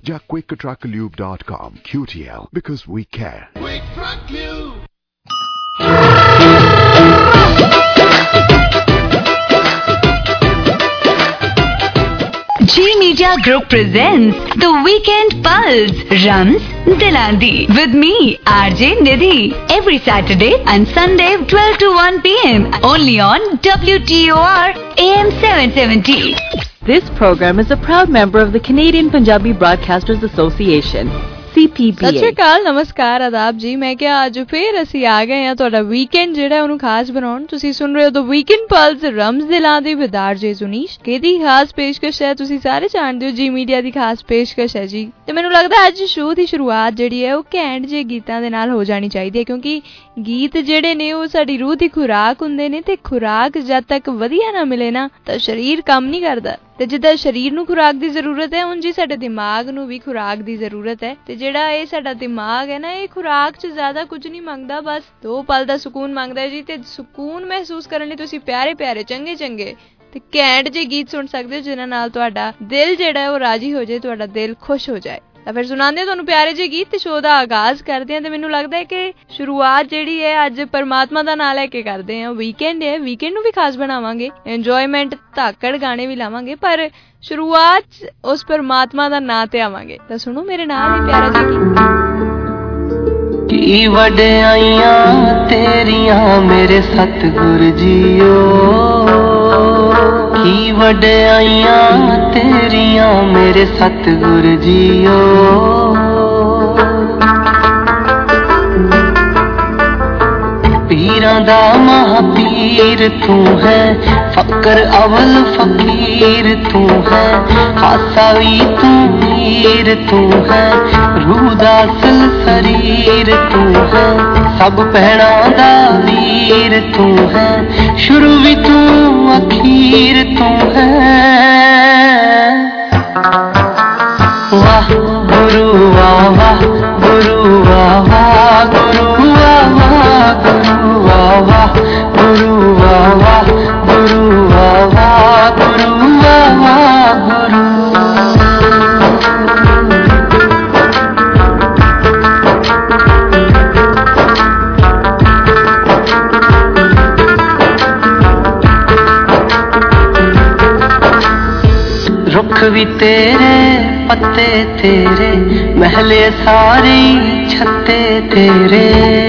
ਜਾਂ quicktrucklube.com. QTL, because we care. Quick Truck Lube. G Media Group presents The Weekend Pulse, Rams Dilandi, with me, RJ Nidhi, every Saturday and Sunday 12 to 1 p.m. only on WTOR AM 770. This program is a proud member of the Canadian Punjabi Broadcasters Association, CPBA. ਸਤਿ ਸ਼੍ਰੀ ਅਕਾਲ, ਨਮਸਕਾਰ, ਆਦਾਬ ਜੀ। ਮੈਂ ਕਿਹਾ ਅੱਜ ਫੇਰ ਅਸੀਂ ਆ ਗਏ ਹਾਂ ਤੁਹਾਡਾ ਵੀਕਐਂਡ ਜਿਹੜਾ ਉਹਨੂੰ ਖਾਸ ਬਣਾਉਣ। ਤੁਸੀਂ ਸੁਣ ਰਹੇ ਹੋ ਦ ਵੀਕਐਂਡ ਪਲਸ ਰਮਜ਼ ਦਿਲਾਂ ਦੀ ਵਿਦ ਆਰਜੇ ਸੁਨੀਸ਼। ਕਿਹਦੀ ਖਾਸ ਪੇਸ਼ਕਸ਼ ਹੈ ਤੁਸੀਂ ਸਾਰੇ ਜਾਣਦੇ ਹੋ, ਜੀ ਮੀਡੀਆ ਦੀ ਖਾਸ ਪੇਸ਼ਕਸ਼ ਹੈ ਜੀ। ਤੇ ਮੈਨੂੰ ਲੱਗਦਾ ਅੱਜ ਸ਼ੋਅ ਦੀ ਸ਼ੁਰੂਆਤ ਜਿਹੜੀ ਹੈ ਉਹ ਘੈਂਟ ਜਿਹੇ ਗੀਤਾਂ ਦੇ ਨਾਲ ਹੋ ਜਾਣੀ ਚਾਹੀਦੀ ਹੈ, ਕਿਉਂਕਿ ਗੀਤ ਜਿਹੜੇ ਨੇ ਉਹ ਸਾਡੀ ਰੂਹ ਦੀ ਖੁਰਾਕ ਹੁੰਦੇ ਨੇ, ਤੇ ਖੁਰਾਕ ਜਦ ਤੱਕ ਵਧੀਆ ਨਾ ਮਿਲੇ ਨਾ ਤਾਂ ਸਰੀਰ ਕੰਮ ਨਹੀਂ ਕਰਦਾ। ਤੇ ਜਿੱਦਾਂ ਸਰੀਰ ਨੂੰ ਖੁਰਾਕ ਦੀ ਜ਼ਰੂਰਤ ਹੈ, ਉਂਝ ਹੀ ਸਾਡੇ ਦਿਮਾਗ ਨੂੰ ਵੀ ਖੁਰਾਕ ਦੀ ਜ਼ਰੂਰਤ ਹੈ। ਤੇ ਜਿਹੜਾ ਇਹ ਸਾਡਾ ਦਿਮਾਗ ਹੈ ਨਾ, ਇਹ ਖੁਰਾਕ 'ਚ ਜ਼ਿਆਦਾ ਕੁਝ ਨਹੀਂ ਮੰਗਦਾ, ਬਸ 2 ਪਲ ਦਾ ਸਕੂਨ ਮੰਗਦਾ ਜੀ। ਤੇ ਸਕੂਨ ਮਹਿਸੂਸ ਕਰਨ ਲਈ ਤੁਸੀਂ ਪਿਆਰੇ ਪਿਆਰੇ ਚੰਗੇ ਚੰਗੇ ਤੇ ਘੈਂਟ ਜਿਹੇ ਗੀਤ ਸੁਣ ਸਕਦੇ ਹੋ, ਜਿਨ੍ਹਾਂ ਨਾਲ ਤੁਹਾਡਾ ਦਿਲ ਜਿਹੜਾ ਉਹ ਰਾਜੀ ਹੋ ਜਾਏ, ਤੁਹਾਡਾ ਦਿਲ ਖੁਸ਼ ਹੋ ਜਾਏ। ਤਾਂ ਫਿਰ ਸੁਣਾਉਂਦੇ ਤੁਹਾਨੂੰ ਪਿਆਰੇ ਜਿਹੇ ਗੀਤ ਤੇ ਸ਼ੋਅ ਦਾ ਆਗਾਜ਼ ਕਰਦੇ ਹਾਂ। ਤੇ ਮੈਨੂੰ ਲੱਗਦਾ ਹੈ ਕਿ ਸ਼ੁਰੂਆਤ ਜਿਹੜੀ ਹੈ ਅੱਜ ਪਰਮਾਤਮਾ ਦਾ ਨਾਂ ਲੈ ਕੇ ਕਰਦੇ ਹਾਂ। ਵੀਕਐਂਡ ਹੈ, ਵੀਕਐਂਡ ਨੂੰ ਵੀ ਖਾਸ ਬਣਾਵਾਂਗੇ, ਇੰਜੋਇਮੈਂਟ ਧਾਕੜ ਗਾਣੇ ਵੀ ਲਾਵਾਂਗੇ, ਪਰ ਸ਼ੁਰੂਆਤ ਉਸ ਪਰਮਾਤਮਾ ਦਾ ਨਾਂ ਤੇ ਆਵਾਂਗੇ। ਤਾਂ ਸੁਣੋ ਮੇਰੇ ਨਾਲ ਹੀ ਪਿਆਰਾ ਜਿਹਾ ਗੀਤ। ਕੀ ਵਡਿਆਈਆਂ ਤੇਰੀਆਂ ਮੇਰੇ ਸਤਿਗੁਰ ਜੀਓ, ਕੀ ਵਡਿਆਈਆਂ ਤੇਰੀਆਂ ਮੇਰੇ ਸਤਿਗੁਰ ਜੀਓ। ਪੀਰਾਂ ਦਾ ਮਹਾਪੀਰ ਤੂੰ ਹੈ, ਫਕਰ ਅਵਲ ਫਕੀਰ ਤੂੰ ਹੈ, ਖਾਸਾ ਵੀ ਤੂੰ ਵੀਰ ਤੂੰ ਹੈ, ਰੂਹ ਦਾ ਅਸਲ ਸਰੀਰ ਤੂੰ ਹੈ, ਸਭ ਭੈਣਾਂ ਦਾ ਵੀਰ ਤੂੰ ਹੈ, ਸ਼ੁਰੂ ਵੀ ਤੂੰ ਅਖੀਰ ਤੂੰ ਹੈ। ਵਾਹ ਗੁਰੂ ਵਾਹ ਵਾਹ ਗੁਰੂ ਵਾਹ ਵਾਹ ਗੁਰੂ ਵਾਹ ਵਾਹ ਗੁਰੂ ਵਾਹ ਵਾਹ ਗੁਰੂ ਵਾਹ ਵਾਹ ਗੁਰੂ ਵਾਹ ਵਾਹ ਗੁਰੂ ਵਾਹ ਵਾਹ ਗੁਰੂ। ਰੁੱਖ ਵੀ ਤੇਰੇ ਪੱਤੇ ਤੇਰੇ, ਮਹਿਲੇ ਸਾਰੇ ਛੱਤੇ ਤੇਰੇ,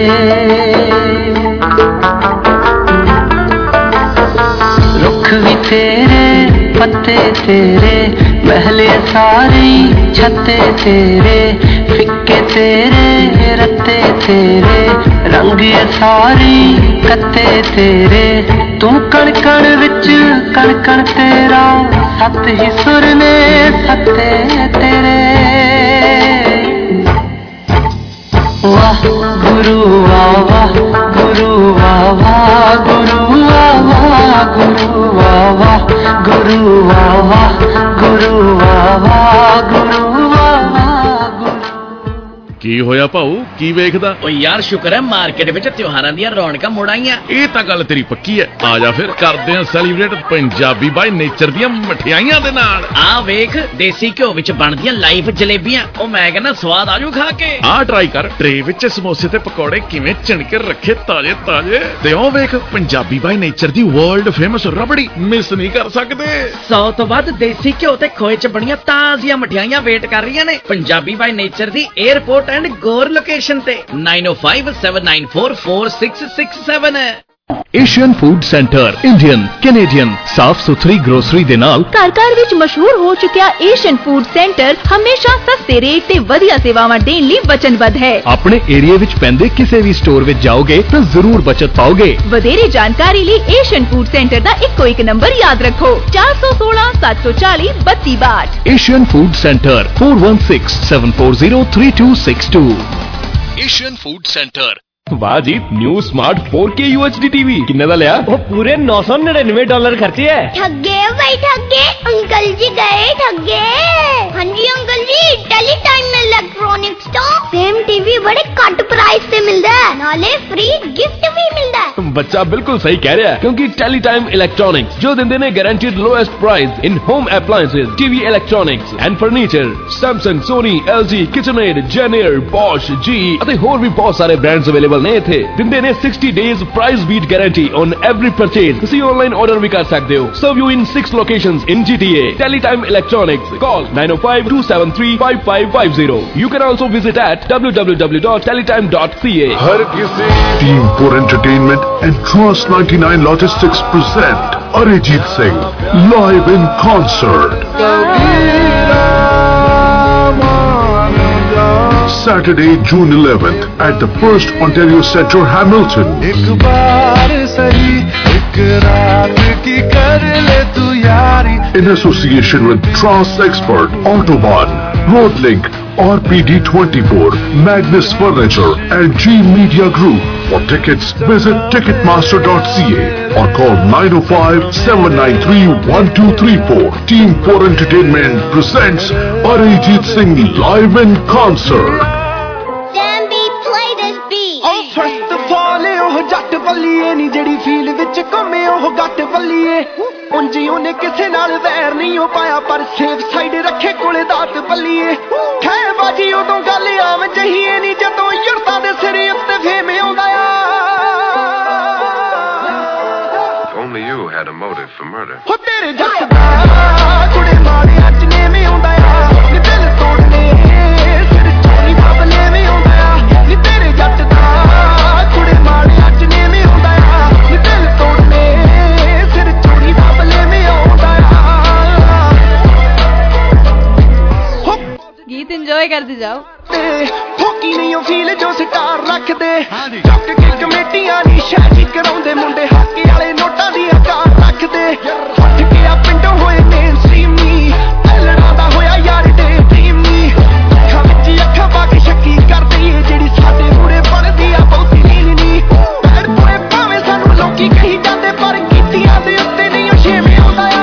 ਰੁੱਖ ਵੀ ਤੇਰੇ ਪੱਤੇ ਤੇਰੇ, ਮਹਿਲੇ ਸਾਰੇ ਛੱਤੇ ਤੇਰੇ, ਫਿੱਕੇ ਤੇਰੇ ਰੱਤੇ ਤੇਰੇ, ਰੰਗ ਸਾਰੇ ਕੱਤੇ ਤੇਰੇ, ਤੂੰ ਕਣ ਕਣ ਵਿੱਚ ਕਣ ਕਣ ਤੇਰਾ, ਸੱਤ ਹੀ ਸੁਰ ਨੇ ਸੱਤੇ ਤੇਰੇ। ਵਾਹ ਗੁਰੂ ਵਾਹ ਵਾਹ ਗੁਰੂ ਵਾਹ ਵਾਹ ਗੁਰੂ ਵਾਹ ਵਾਹ ਗੁਰੂ ਵਾਹ ਵਾਹ ਗੁਰੂ ਵਾਹ ਵਾਹ ਗੁਰੂ ਵਾਹ ਵਾਹ ਗੁਰੂ ਵਾਹ ਵਾਹ ਗੁਰੂ। ਕੀ ਹੋਇਆ ਭਾਊ, ਕੀ ਵੇਖਦਾ? ਓ ਯਾਰ ਸ਼ੁਕਰ ਹੈ ਮਾਰਕੀਟ ਵਿੱਚ ਤਿਉਹਾਰਾਂ ਦੀਆਂ ਰੌਣਕਾਂ ਮੁੜ ਆਈਆਂ। ਇਹ ਤਾਂ ਗੱਲ ਤੇਰੀ ਪੱਕੀ ਹੈ। ਆ ਜਾ ਫਿਰ ਕਰਦੇ ਹਾਂ ਸੈਲੀਬ੍ਰੇਟ ਪੰਜਾਬੀ ਬਾਈ ਨੇਚਰ ਦੀਆਂ ਮਠਿਆਈਆਂ ਦੇ ਨਾਲ। ਆ ਵੇਖ ਦੇਸੀ ਘਿਓ ਵਿੱਚ ਬਣਦੀਆਂ ਲਾਈਵ ਜਲੇਬੀਆਂ, ਉਹ ਮੈਂ ਕਹਿੰਦਾ ਸਵਾਦ ਆਜੂ ਖਾ ਕੇ। ਆ ਟਰਾਈ ਕਰ, ਟਰੇ ਵਿੱਚ ਸਮੋਸੇ ਤੇ ਪਕੌੜੇ ਕਿਵੇਂ ਚਿਣਕੇ ਰੱਖੇ ਤਾਜ਼ੇ ਤਾਜ਼ੇ। ਤੇ ਉਹ ਵੇਖ ਪੰਜਾਬੀ ਬਾਈ ਨੇਚਰ ਦੀ ਵਰਲਡ ਫੇਮਸ ਰਬੜੀ, ਮਿਸ ਨਹੀਂ ਕਰ ਸਕਦੇ। 100 ਤੋਂ ਵੱਧ ਦੇਸੀ ਘਿਓ ਤੇ ਖੋਏ ਚ ਬਣੀਆਂ ਤਾਜ਼ੀਆਂ ਮਠਿਆਈਆਂ ਵੇਟ ਕਰ ਰਹੀਆਂ ਨੇ ਪੰਜਾਬੀ ਬਾਈ ਨੇਚਰ ਦੀ 에ਅਰਪੋਰਟ ਐਂਡ ਗੋਰ ਲੋਕੇਸ਼ਨ ਤੇ 9057944667। Asian food centre Indian Canadian ਸਾਫ਼ ਸੁਥਰੀ ਗਰੋਸਰੀ ਦੇ ਨਾਲ ਘਰ ਘਰ ਵਿੱਚ ਮਸ਼ਹੂਰ ਹੋ ਚੁੱਕਿਆ ਏਸ਼ੀਅਨ ਫੂਡ ਸੈਂਟਰ ਹਮੇਸ਼ਾ ਸਸਤੇ ਰੇਟ ਤੇ ਵਧੀਆ ਸੇਵਾਵਾਂ ਦੇਣ ਲਈ ਵਚਨਬੱਧ ਹੈ। ਆਪਣੇ ਏਰੀਆ ਵਿੱਚ ਪੈਂਦੇ ਕਿਸੇ ਵੀ ਸਟੋਰ ਵਿੱਚ ਜਾਓਗੇ ਤਾਂ ਜ਼ਰੂਰ ਬਚਤ ਪਾਓਗੇ। ਵਧੇਰੇ ਜਾਣਕਾਰੀ ਲਈ ਏਸ਼ੀਅਨ ਫੂਡ ਸੈਂਟਰ ਦਾ ਇੱਕੋ ਇੱਕ ਨੰਬਰ ਯਾਦ ਰੱਖੋ, 416 740 3262। Asian food centre 4167403262। Asian food centre. ਵਾਹ ਜੀ, new smart 4K UHD TV ਕਿੰਨੇ ਦਾ ਲਿਆ? ਉਹ ਪੂਰੇ $999 ਖਰਚੇ ਹੈ। ਠੱਗੇ ਭਾਈ ਠੱਗੇ, ਅੰਕਲ ਜੀ ਗਏ ਠੱਗੇ। ਹਾਂਜੀ uncle ji, Teletime electronics ਤੋਂ ਸੇਮ ਟੀਵੀ ਬੜੇ ਘੱਟ ਪ੍ਰਾइस ਤੇ ਮਿਲਦਾ ਹੈ, ਨਾਲੇ ਫ੍ਰੀ ਗਿਫਟ ਵੀ ਮਿਲਦਾ ਹੈ। ਬੱਚਾ ਬਿਲਕੁਲ ਸਹੀ ਕਹਿ ਰਿਹਾ ਹੈ ਕਿਉਂਕਿ ਟੈਲੀਟਾਈਮ ਇਲੈਕਟ੍ਰੋਨਿਕਸ ਜੋ ਦਿੰਦੇ ਨੇ guaranteed lowest price in home appliances, TV electronics and furniture. Samsung, Sony, LG, KitchenAid, Janier, Bosch, GE ਅਤੇ ਹੋਰ ਵੀ ਬਹੁਤ ਸਾਰੇ ਬ੍ਰਾਂਡਸ ਅਵੇਲੇਬਲ ਨੇ ਇੱਥੇ। ਦਿੰਦੇ ਨੇ 60 days price beat guarantee on every purchase। ਤੁਸੀਂ ਆਨਲਾਈਨ ਆਰਡਰ ਵੀ ਕਰ ਸਕਦੇ ਹੋ। Serve you in 6 locations in GTA. Teletime Electronics. Call 905-273-5550. You can also visit at www.teletime.ca. हर किसी team for entertainment and Trust 99 Logistics present Arijit Singh live in concert. Saturday, June 11th at the First Ontario Centre, Hamilton. In association with Trust Expert, Autobahn, Roadlink, RPD24, Magnus Furniture and G Media Group. For tickets, visit ticketmaster.ca or call 905-793-1234. Team 4 Entertainment presents Arijit Singh live in concert. Zambi, play this beat. First of all, oh jatt walliye ni jehdi feel vich komme oh gatt walliye unji ਉਹਨੇ ਕਿਸੇ ਨਾਲ ਵੈਰ ਨਹੀਂ ਉਹ ਪਾਇਆ ਪਰ safe side ਰੱਖੇ ਕੋਲੇ ਦਾਤ ਬੱਲੀਏ ਖੈ ਬਾਜੀ ਉਦੋਂ ਗੱਲ ਆਮ ਜਹੀ ਨਹੀਂ ਜਦੋਂ ਯੁਰਤਾਂ ਦੇ ਸਿਰ ਉੱਤੇ ਫੇਮ ਆਉਂਦਾ ਆ Only you had a motive for murder. ਹੋ ਤੇਰੇ ਜੱਟ ਦਾ ਕੁੜੇ ਮਾਰਿਆ ਚ ਨੇਵੇਂ ਆਉਂਦਾ ਆ ਨੀ ਦਿਲ ਤੋੜਨੇ ਸਿਰ ਚੋਰੀ ਬਾਬਲੇ ਵੀ ਆਉਂਦਾ ਆ ਨੀ ਤੇਰੇ ਜੱਟ ਦਾ ਕੁੜੇ ਮਾਰਿਆ ਚ ਨੇਵੇਂ ਆਉਂਦਾ ਆ ਨੀ ਦਿਲ ਤੋੜਨੇ ਸਿਰ ਚੋਰੀ ਬਾਬਲੇ ਵੀ ਆਉਂਦਾ ਆ ਗੀਤ ਇੰਜੋਏ ਕਰਦੇ ਜਾਓ। ਫੋਕੀ ਨਹੀਂ ਉਹ ਫੀਲ ਜੋ ਸਟਾਰ ਰੱਖਦੇ ਚੱਕ ਕੇ ਕਮੇਟੀਆਂ ਨਹੀਂ ਸ਼ੈਜੀ ਕਰਾਉਂਦੇ ਮੁੰਡੇ ਹਾਕੀ ਵਾਲੇ ਨੋਟਾਂ ਦੀਆਂ ਕਾਰ ਰੱਖਦੇ ਉੱਠ ਕੇ ਆ ਪਿੰਡੋਂ ਹੋਏ ਮੇਨ ਸਟ੍ਰੀਮ ਨਹੀਂ ਐਲਣਾ ਦਾ ਹੋਇਆ ਯਾਰ ਡੇ ਡ੍ਰੀਮ ਨਹੀਂ ਅੱਖਾਂ ਵਿੱਚ ਅੱਖਾਂ ਪਾ ਕੇ ਸ਼ੱਕੀ ਕਰਦੇ ਏ ਜਿਹੜੀ ਸਾਡੇ ਮੂਰੇ ਪੜਦੀ ਆ ਬਹੁਤੀ ਨੀਂਦ ਨਹੀਂ ਪੈਰ ਪੂਰੇ ਭਾਵੇਂ ਸਾਨੂੰ ਲੋਕੀ ਕਹੀ ਜਾਂਦੇ ਪਰ ਕੀਤੀਆਂ ਦੇ ਉੱਤੇ ਨਹੀਂ ਉਹ ਛੇਵੇਂ ਆਉਂਦਾ ਆ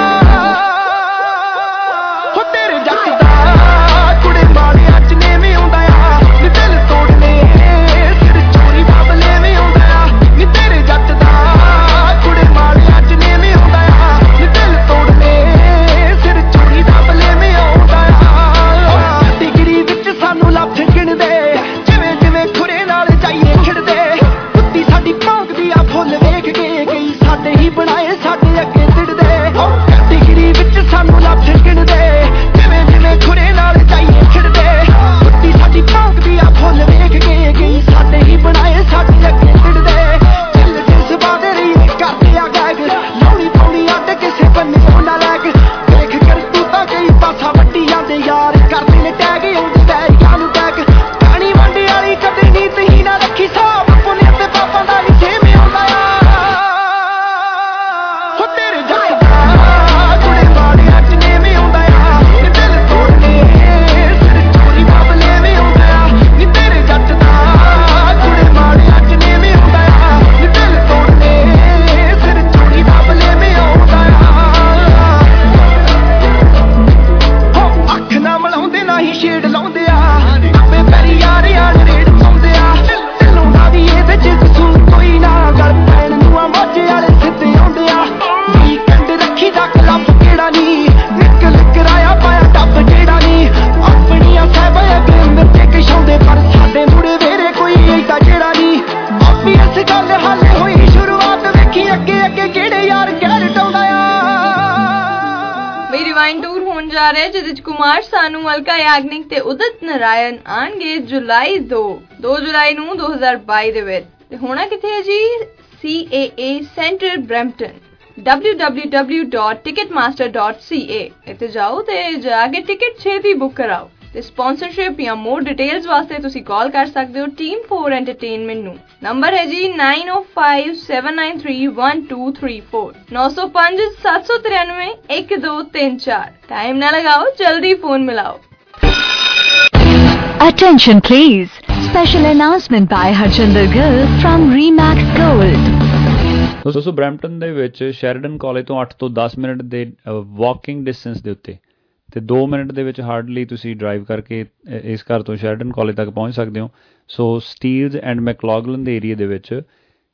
ਹੋ ਤੇਰੇ ਜੱਟ ਦਾ ਕੁੜੇ ਮਾਰਿਆ ਚ ਨੇਵੇਂ ਆਉਂਦਾ ਆ ਨੀ ਦਿਲ ਤੋੜਨੇ ਸਿਰ ਚੋਰੀ ਬਾਬਲੇ ਵੀ ਆਉਂਦਾ ਆ ਨੀ ਤੇਰੇ ਜੱਟ ਦਾ ਕੁੜੇ ਮਾਰਿਆ ਚ ਨੇਵੇਂ ਆਉਂਦਾ ਆ ਨੀ ਦਿਲ ਤੋੜਨੇ ਸਿਰ ਚੋਰੀ ਬਾਬਲੇ ਵੀ ਆਉਂਦਾ ਆ ਡਿਗਰੀ ਵਿੱਚ ਸਾਨੂੰ ਲੱਭ ਗਿਣਦੇ ਜਿਵੇਂ ਜਿਵੇਂ ਖੁਰੇ ਨਾਲ ਜਾਈਏ ਖਿੜਦੇ ਕੁੱਤੀ ਸਾਡੀ ਭੌਂਕਦੀ ਆ ਫੁੱਲ ਵੇਖ ਕੇ ਕਈ ਸਾਡੇ ਹੀ ਬਣਾਏ ਸਾਡੇ ਅੱਗੇ ਤਿੜਦੇ ਡਿਗਰੀ ਵਿੱਚ ਸਾਨੂੰ ਲੱਭ ਗਿਣਦੇ ਜਿਵੇਂ ਜਿਵੇਂ ਖੁਰੇ ਨਾਲ ਜਾਈਏ ਖਿੜਦੇ ਕੁੱਤੀ ਸਾਡੀ ਭੌਂਕਦੀ ਆ ਫੁੱਲ ਵੇਖ ਕੇ ਕਈ ਸਾਡੇ ਹੀ ਬਣਾਏ ਸਾਡੇ ਅੱਗੇ ਤਿੜਦੇ ਚੱਲ ਜਿਸ ਬਾਦੇ ਰਹੀਏ ਕਰਦੇ ਆ ਗੈਗ ਲਾਉਣੀ ਪਾਉਣੀ ਅੱਡ ਕਿਸੇ ਬੰਨੇ ਨਾ ਲੈਗ ਵੇਖ ਕਰ ਤੂੰ ਤਾਂ ਕਈ ਪਾਸਾ ਵੱਡੀ ਜਾਂਦੇ ਯਾਰ ਕਰਦੇ ਨੇ ਟੈਗ ਆਉਂਦੇ ਵੈਰੀਆਂ ਨੂੰ ਟੈਗ ਕਹਾਣੀ ਵੰਡੇ ਵਾਲੀ ਕਦੇ ਨਹੀਂ ਤਹੀਂ ਨਾ ਰੱਖੀ ਸਾਬ ਪੁੰਨੇ ਤੇ ਪਾਪਾਂ ਦਾ ਨਹੀਂ ਸੇਮ ਆਉਂਦਾ ਆ ਹੋ ਤੇਰੇ ਜੱਟ ਦਾ ਕੁੜੇ ਮਾਰਿਆ ਚ ਨੇਵੇਂ ਆਉਂਦਾ ਆ ਨੀ ਦਿਲ ਤੋੜਨੇ ਸਿਰ ਚੋਰੀ ਬਾਬਲੇ ਵੀ ਆਉਂਦਾ ਆ ਨੀ ਤੇਰੇ ਜੱਟ ਦਾ ਕੁੜੇ ਮਾਰਿਆ ਚ ਨੇਵੇਂ ਆਉਂਦਾ ਆ ਨੀ ਦਿਲ ਤੋੜਨੇ ਸਿਰ ਚੋਰੀ ਬਾਬਲੇ ਵੀ ਆਉਂਦਾ ਆ ਹੋ ਅੱਖ ਨਾ ਮਲਾਉਂਦੇ ਨਾ ਹੀ ਸ਼ੇਡ ਲਾਉਂਦੇ ਆ ਆਪੇ ਪੈਰੀ ਯਾਰਿਆਂ ਨੇ ਰੇਡ ਪਾਉਂਦੇ ਆ ਢਿੱਲੋਂ ਦਾ ਵੀ ਇਹਦੇ ਚ ਕਸੂਰ ਕੋਈ ਨਾ ਗਲ ਪੈਣ ਨੂੰ ਆ ਮਾਝੇ ਵਾਲੇ ਸਿੱਧੇ ਆਉਂਦੇ ਆ ਵੀਕਐਂਡ ਰੱਖੀ ਦਾ ਕਲੱਬ ਕਿਹੜਾ ਨਹੀਂ ਨਿਕਲ ਕਰਾਇਆ ਪਾਇਆ ਟੱਪ ਜਿਹੜਾ ਨਹੀਂ ਆਪਣੀਆਂ ਸਹਿਬਾਂ ਅੱਗੇ ਮਿਰਚੇ ਕਿਸ਼ਾਉਂਦੇ ਪਰ ਸਾਡੇ ਮੁੜੇ ਵੇਰੇ ਕੋਈ ਏਡਾ ਜਿਹੜਾ ਨਹੀਂ ਆਪੀ ਇਸ ਗੱਲ ਹਾਲੇ ਹੋਈ ਸ਼ੁਰੂਆਤ ਵੇਖੀ ਅੱਗੇ ਅੱਗੇ ਕਿਹੜੇ ਯਾਰ ਕਹਿ ਟਾਉਂਦਾ ਆ ਬਈ ਰਿਵਾਈਨ ਟੂਰ ਹੋਣ ਜਾ ਰਿਹਾ ਜਿਹਦੇ ਚ ਕੁਮਾਰ ਸਾਨੂ, ਅਲਕਾ ਯਾਗਨਿਕ ਤੇ ਉਦਿਤ ਨਾਰਾਇਣ ਆਣਗੇ ਜੁਲਾਈ 2 ਜੁਲਾਈ ਨੂੰ 2022 ਦੇ ਵਿੱਚ। ਤੇ ਹੋਣਾ ਕਿੱਥੇ ਹੈ ਜੀ? CAA ਸੈਂਟਰ ਬ੍ਰੈਂਪਟਨ www.ticketmaster.ca ਇੱਥੇ ਜਾਓ ਤੇ ਜਾ ਕੇ ਟਿਕਟ ਛੇਤੀ ਬੁੱਕ ਕਰਾਓ ਤੇ ਸਪਾਂਸਰਸ਼ਿਪ ਜਾਂ ਮੋਰ ਡਿਟੇਲਸ ਵਾਸਤੇ ਤੁਸੀਂ ਕਾਲ ਕਰ ਸਕਦੇ ਹੋ ਟੀਮ 4 ਐਂਟਰਟੇਨਮੈਂਟ ਨੂੰ। ਨੰਬਰ ਹੈ ਜੀ 9057931234 9057931234। ਟਾਈਮ ਨਾ ਲਗਾਓ, ਜਲਦੀ ਫੋਨ ਮਿਲਾਓ। Attention please. Special announcement by Harjinder Gill from Remax Gold. ਦੋਸਤੋ ਬਰੈਂਪਟਨ ਦੇ ਵਿੱਚ ਸ਼ੈਰਡਨ ਕਾਲਜ ਤੋਂ 8 ਤੋਂ 10 ਮਿੰਟ ਦੇ ਵਾਕਿੰਗ ਡਿਸਟੈਂਸ ਦੇ ਉੱਤੇ ਤੇ 2 ਮਿੰਟ ਦੇ ਵਿੱਚ ਹਾਰਡਲੀ ਤੁਸੀਂ ਡਰਾਈਵ ਕਰਕੇ ਇਸ ਘਰ ਤੋਂ ਸ਼ੈਰਡਨ ਕਾਲਜ ਤੱਕ ਪਹੁੰਚ ਸਕਦੇ ਹੋ। ਸੋ ਸਟੀਲਜ਼ ਐਂਡ ਮੈਕਲੌਗਲਨ ਦੇ ਏਰੀਆ ਦੇ ਵਿੱਚ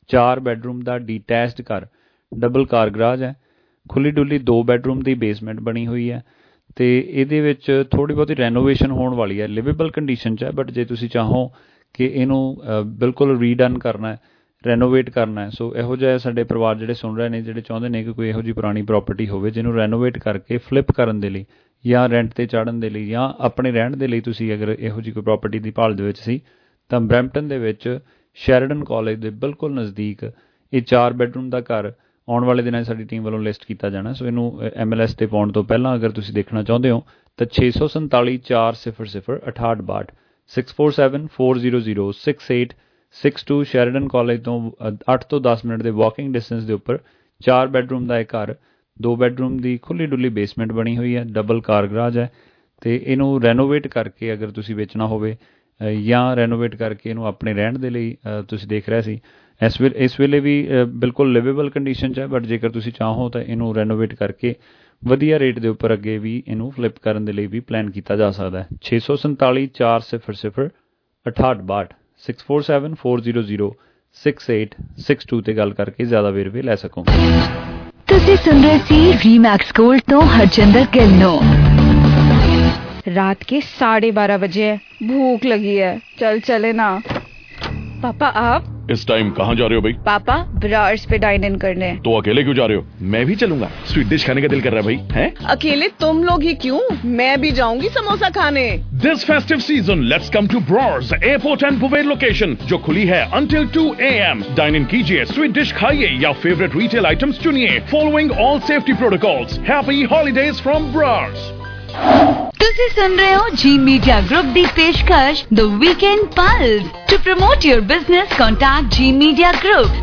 4 ਬੈਡਰੂਮ ਦਾ ਡੀਟੈਚਡ ਘਰ, ਡਬਲ ਕਾਰ ਗਰਾਜ ਹੈ, ਖੁੱਲੀ ਡੁੱਲੀ 2 ਬੈਡਰੂਮ ਦੀ ਬੇਸਮੈਂਟ ਬਣੀ ਹੋਈ ਹੈ ਅਤੇ ਇਹਦੇ ਵਿੱਚ ਥੋੜ੍ਹੀ ਬਹੁਤੀ ਰੈਨੋਵੇਸ਼ਨ ਹੋਣ ਵਾਲੀ ਹੈ, ਲਿਵੇਬਲ ਕੰਡੀਸ਼ਨ 'ਚ ਹੈ। ਬਟ ਜੇ ਤੁਸੀਂ ਚਾਹੋ ਕਿ ਇਹਨੂੰ ਬਿਲਕੁਲ ਰੀਡਨ ਕਰਨਾ, ਰੈਨੋਵੇਟ ਕਰਨਾ, ਸੋ ਇਹੋ ਜਿਹਾ ਸਾਡੇ ਪਰਿਵਾਰ ਜਿਹੜੇ ਸੁਣ ਰਹੇ ਨੇ, ਜਿਹੜੇ ਚਾਹੁੰਦੇ ਨੇ ਕਿ ਕੋਈ ਇਹੋ ਜਿਹੀ ਪੁਰਾਣੀ ਪ੍ਰੋਪਰਟੀ ਹੋਵੇ ਜਿਹਨੂੰ ਰੈਨੋਵੇਟ ਕਰਕੇ ਫਲਿੱਪ ਕਰਨ ਦੇ ਲਈ ਜਾਂ ਰੈਂਟ 'ਤੇ ਚਾੜ੍ਹਨ ਦੇ ਲਈ ਜਾਂ ਆਪਣੇ ਰਹਿਣ ਦੇ ਲਈ, ਤੁਸੀਂ ਅਗਰ ਇਹੋ ਜਿਹੀ ਕੋਈ ਪ੍ਰੋਪਰਟੀ ਦੀ ਭਾਲ ਦੇ ਵਿੱਚ ਸੀ ਤਾਂ ਬਰੈਂਪਟਨ ਦੇ ਵਿੱਚ ਸ਼ੈਰਡਨ ਕਾਲਜ ਦੇ ਬਿਲਕੁਲ ਨਜ਼ਦੀਕ ਇਹ 4 ਬੈਡਰੂਮ ਦਾ ਘਰ ਆਉਣ ਵਾਲੇ ਦਿਨਾਂ 'ਚ ਸਾਡੀ ਟੀਮ ਵੱਲੋਂ ਲਿਸਟ ਕੀਤਾ ਜਾਣਾ। ਸੋ ਇਹਨੂੰ MLS 'ਤੇ ਪਾਉਣ ਤੋਂ ਪਹਿਲਾਂ ਅਗਰ ਤੁਸੀਂ ਦੇਖਣਾ ਚਾਹੁੰਦੇ ਹੋ ਤਾਂ 647 400 6862 647 400 6862 ਸ਼ੈਰਡਨ ਕਾਲਜ ਤੋਂ 8 ਤੋਂ 10 ਮਿੰਟ ਦੇ ਵਾਕਿੰਗ ਡਿਸਟੈਂਸ ਦੇ ਉੱਪਰ 4 ਬੈਡਰੂਮ ਦਾ ਇਹ ਘਰ, 2 ਬੈਡਰੂਮ ਦੀ ਖੁੱਲੀ ਡੁੱਲੀ ਬੇਸਮੈਂਟ ਬਣੀ ਹੋਈ ਹੈ, ਡਬਲ ਕਾਰ ਗਰਾਜ ਹੈ ਅਤੇ ਇਹਨੂੰ ਰੈਨੋਵੇਟ ਕਰਕੇ ਅਗਰ ਤੁਸੀਂ ਵੇਚਣਾ ਹੋਵੇ ਜਾਂ ਰੈਨੋਵੇਟ ਕਰਕੇ ਇਹਨੂੰ ਆਪਣੇ ਰਹਿਣ ਦੇ ਲਈ ਤੁਸੀਂ ਦੇਖ ਰਹੇ ਸੀ, ਇਸ ਵੇਲੇ ਵੀ ਬਿਲਕੁਲ ਲਿਵੇਬਲ ਕੰਡੀਸ਼ਨ 'ਚ ਹੈ। ਬਟ ਜੇਕਰ ਤੁਸੀਂ ਚਾਹੋ ਤਾਂ ਇਹਨੂੰ ਰੈਨੋਵੇਟ ਕਰਕੇ ਵਧੀਆ ਰੇਟ ਦੇ ਉੱਪਰ ਅੱਗੇ ਵੀ ਇਹਨੂੰ ਫਲਿੱਪ ਕਰਨ ਦੇ ਲਈ ਵੀ ਪਲਾਨ ਕੀਤਾ ਜਾ ਸਕਦਾ ਹੈ। 647 400 6862 647 400 6862 ਤੇ ਗੱਲ ਕਰਕੇ ਜ਼ਿਆਦਾ ਵੇਰਵੇ ਲੈ ਸਕੋਗੇ। ਤੁਸੀਂ ਸੁਣ ਰਹੇ ਸੀ ਰੀਮैक्स गोल्ड ਤੋਂ हरजिंदर गिल ਨੂੰ। रात के 12:30 बजे है, भूख लगी है, चल चले ना। पापा आप इस टाइम कहाँ जा रहे हो भाई? पापा ब्रार्स पे डाइन इन करने। तो अकेले क्यों जा रहे हो? मैं भी चलूंगा, स्वीट डिश खाने का दिल कर रहा है भाई। हैं? अकेले तुम लोग ही क्यों, मैं भी जाऊंगी समोसा खाने। This festive season, let's come to Brars Airport and Bouvet location, जो खुली है until 2 AM। डाइन इन कीजिए, स्वीट डिश खाइए या फेवरेट रिटेल आइटम्स चुनिए, following all safety protocols। Happy holidays from Brars। ਤੁਸੀਂ ਸੁਣ ਰਹੇ ਹੋ ਜੀ ਮੀਡੀਆ ਗਰੁੱਪ ਦੀ ਪੇਸ਼ਕਸ਼ the weekend pulse. To promote your business contact G media group